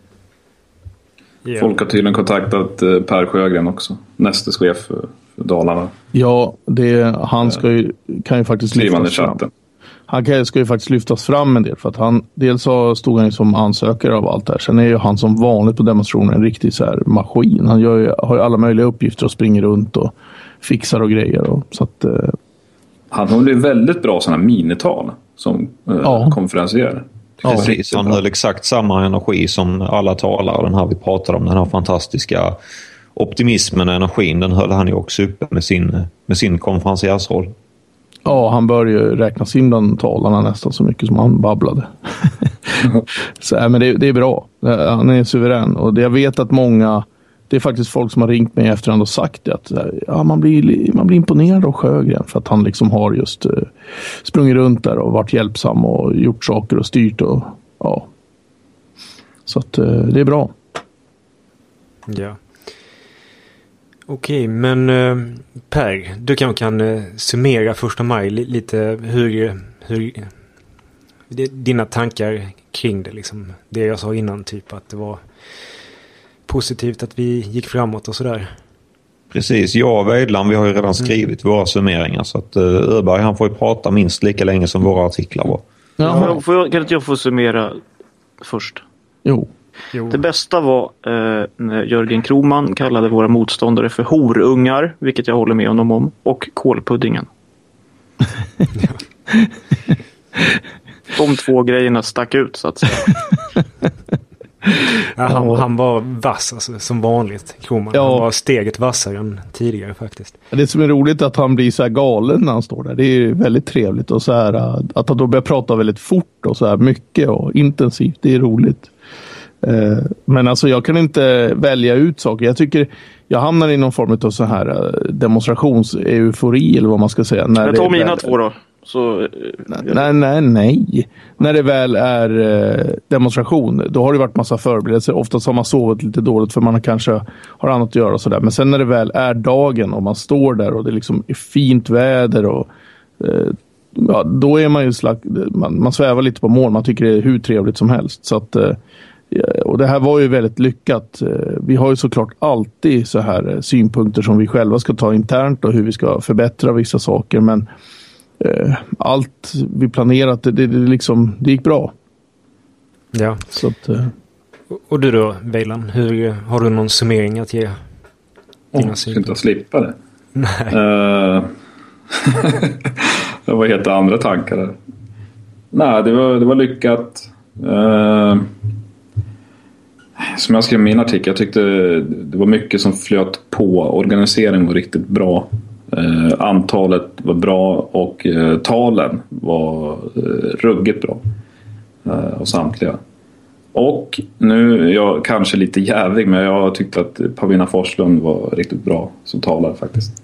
Ja. Folk har tydligen kontaktat eh, Per Sjögren också. Nästa chef för, för Dalarna. Ja, det, han ska ju, kan ju faktiskt Skriver han i lyftas fram. chatten. Han kan, ska ju faktiskt lyftas fram en del. För att han, dels så stod han ju som ansökare av allt det här. Sen är ju han som vanligt på demonstrationen en riktig så här maskin. Han gör ju, har ju alla möjliga uppgifter och springer runt och fixar och grejer. Och, så att, eh, Han har ju väldigt bra sådana minital som eh, Ja. konferencier. ja, Precis, han höll exakt samma energi som alla talare. Den här vi pratade om, den här fantastiska optimismen och energin, den höll han ju också uppe med sin, med sin konferenciärsroll. ja, han bör ju räknas in bland talarna nästan så mycket som han babblade. Så, äh, men det, det är bra. Han är suverän. Och det, jag vet att många, det är faktiskt folk som har ringt mig efterhand och sagt det, att ja, man, blir, man blir imponerad av Sjögren för att han liksom har just uh, sprungit runt där och varit hjälpsam och gjort saker och styrt. Och, ja. Så att uh, det är bra. Ja. Okej, men eh, Per, du kanske kan eh, summera första maj li- lite hur, hur det, dina tankar kring det liksom. Det jag sa innan, typ att det var positivt att vi gick framåt och sådär. Precis, jag och Weidland, vi har ju redan skrivit våra summeringar, så att uh, Öberg, han får ju prata minst lika länge som våra artiklar var. Jaha. Ja, får jag, kan inte jag få summera först? Jo. Jo. Det bästa var eh, när Jörgen Kroman kallade våra motståndare för horungar, vilket jag håller med honom om, och kålpuddingen. De två grejerna stack ut, så att säga. Ja, han, han var vass, alltså, som vanligt. Kroman. Ja. Han var steget vassare än tidigare faktiskt. Det som är roligt är att han blir så här galen när han står där. Det är väldigt trevligt. Och så här, att han då börjar prata väldigt fort och så här mycket och intensivt. Det är roligt. Men alltså jag kan inte välja ut saker. Jag tycker jag hamnar i någon form av så här demonstrations-eufori eller vad man ska säga. När jag tar det mina väl... två då. Så, nej, nej, nej. När det väl är eh, demonstration, då har det varit massa förberedelser. Oftast har man sovit lite dåligt för man kanske har annat att göra och sådär. Men sen när det väl är dagen och man står där och det liksom är fint väder och eh, ja, då är man ju slag, man, man svävar lite på mål. Man tycker det är hur trevligt som helst. Så att, eh, och det här var ju väldigt lyckat. Vi har ju såklart alltid så här synpunkter som vi själva ska ta internt och hur vi ska förbättra vissa saker. Men allt vi planerat, det, det, liksom, det gick bra. Ja. Så att, uh... Och du då, Weiland, hur, har du någon summering att ge? Oh, jag ska inte slippa det. Nej. Uh... det var helt andra tankar där. Nej, det var, det var lyckat. Uh... Som jag skrev i min artikel, jag tyckte det var mycket som flöt på. Organiseringen var riktigt bra. Uh, antalet var bra och uh, talen var uh, ruggigt bra uh, och samtliga. Och nu är jag kanske lite jävig, men jag tyckte att Pavina Forslund var riktigt bra som talare faktiskt.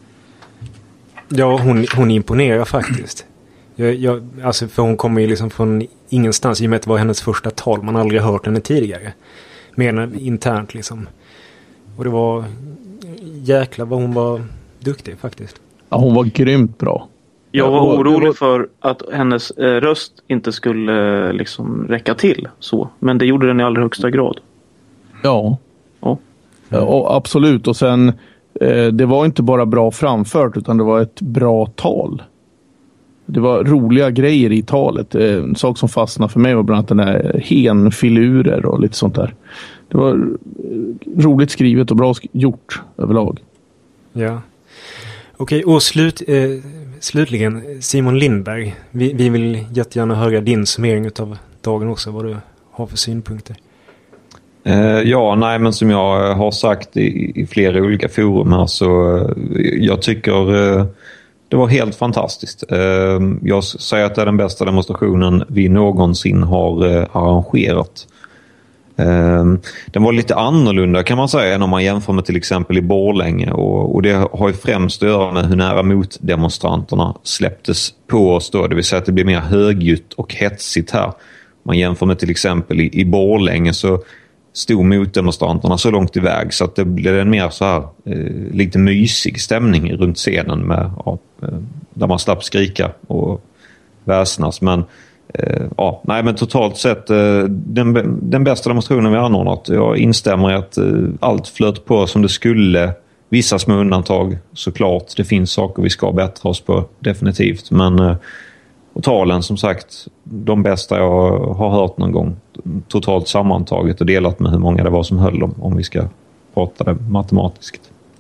Ja, hon, hon imponerar faktiskt. Jag, jag, alltså för hon kommer ju liksom från ingenstans, i och med att det var hennes första tal. Man har aldrig hört henne tidigare. Mer än internt liksom. Och det var jäklar vad hon var duktig faktiskt. Ja, hon var grymt bra. Jag var Ja, och- orolig det var- för att hennes eh, röst inte skulle eh, liksom räcka till så. Men det gjorde den i allra högsta grad. Ja. Ja. Ja, och absolut. Och sen, eh, det var inte bara bra framfört utan det var ett bra tal. Det var roliga grejer i talet. Eh, en sak som fastnade för mig var bland annat den här henfilurer och lite sånt där. Det var eh, roligt skrivet och bra sk- gjort överlag. Ja. Okej, och slut, eh, slutligen Simon Lindberg. Vi, vi vill jättegärna höra din summering av dagen också, vad du har för synpunkter. Eh, ja, nej, men som jag har sagt i, i flera olika forum här, så eh, jag tycker eh, det var helt fantastiskt. Eh, jag säger att det är den bästa demonstrationen vi någonsin har eh, arrangerat. Eh, den var lite annorlunda kan man säga än om man jämför med till exempel i Borlänge, och, och det har ju främst att göra med hur nära motdemonstranterna släpptes på oss då, det vill säga att det blir mer högljutt och hetsigt här. Man jämför med till exempel i, i Borlänge, så stod motdemonstranterna så långt iväg så att det blev en mer så här eh, lite mysig stämning runt scenen med, ja, eh, där man slapp skrika och väsnas. Men eh, ja, nej, men totalt sett eh, den, den bästa demonstrationen vi har anordnat. Jag instämmer i att eh, allt flöt på som det skulle. Vissa små undantag såklart. Det finns saker vi ska bättra oss på, definitivt. Men eh, och talen, som sagt, de bästa jag har hört någon gång. Totalt sammantaget och delat med hur många det var som höll dem, om vi ska prata det matematiskt.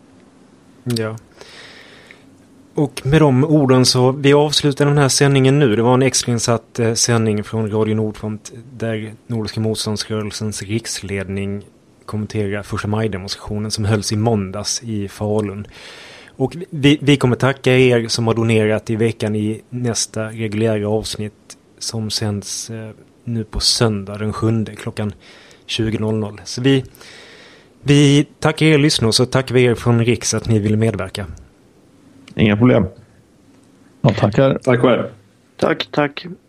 Ja. Och med de orden så, vi avslutar den här sändningen nu. Det var en extrainsatt eh, sändning från Radio Nordfront där Nordiska motståndsrörelsens riksledning kommenterar första maj-demonstrationen som hölls i måndags i Falun. Och vi, vi kommer tacka er som har donerat i veckan i nästa reguljära avsnitt som sänds eh, nu på söndag den sjunde klockan tjugo noll noll. Så vi, vi tackar er lyssnare, och så tackar vi er från Riks att ni vill medverka. Inga problem. Ja, tackar. Tack själv. Tack, tack.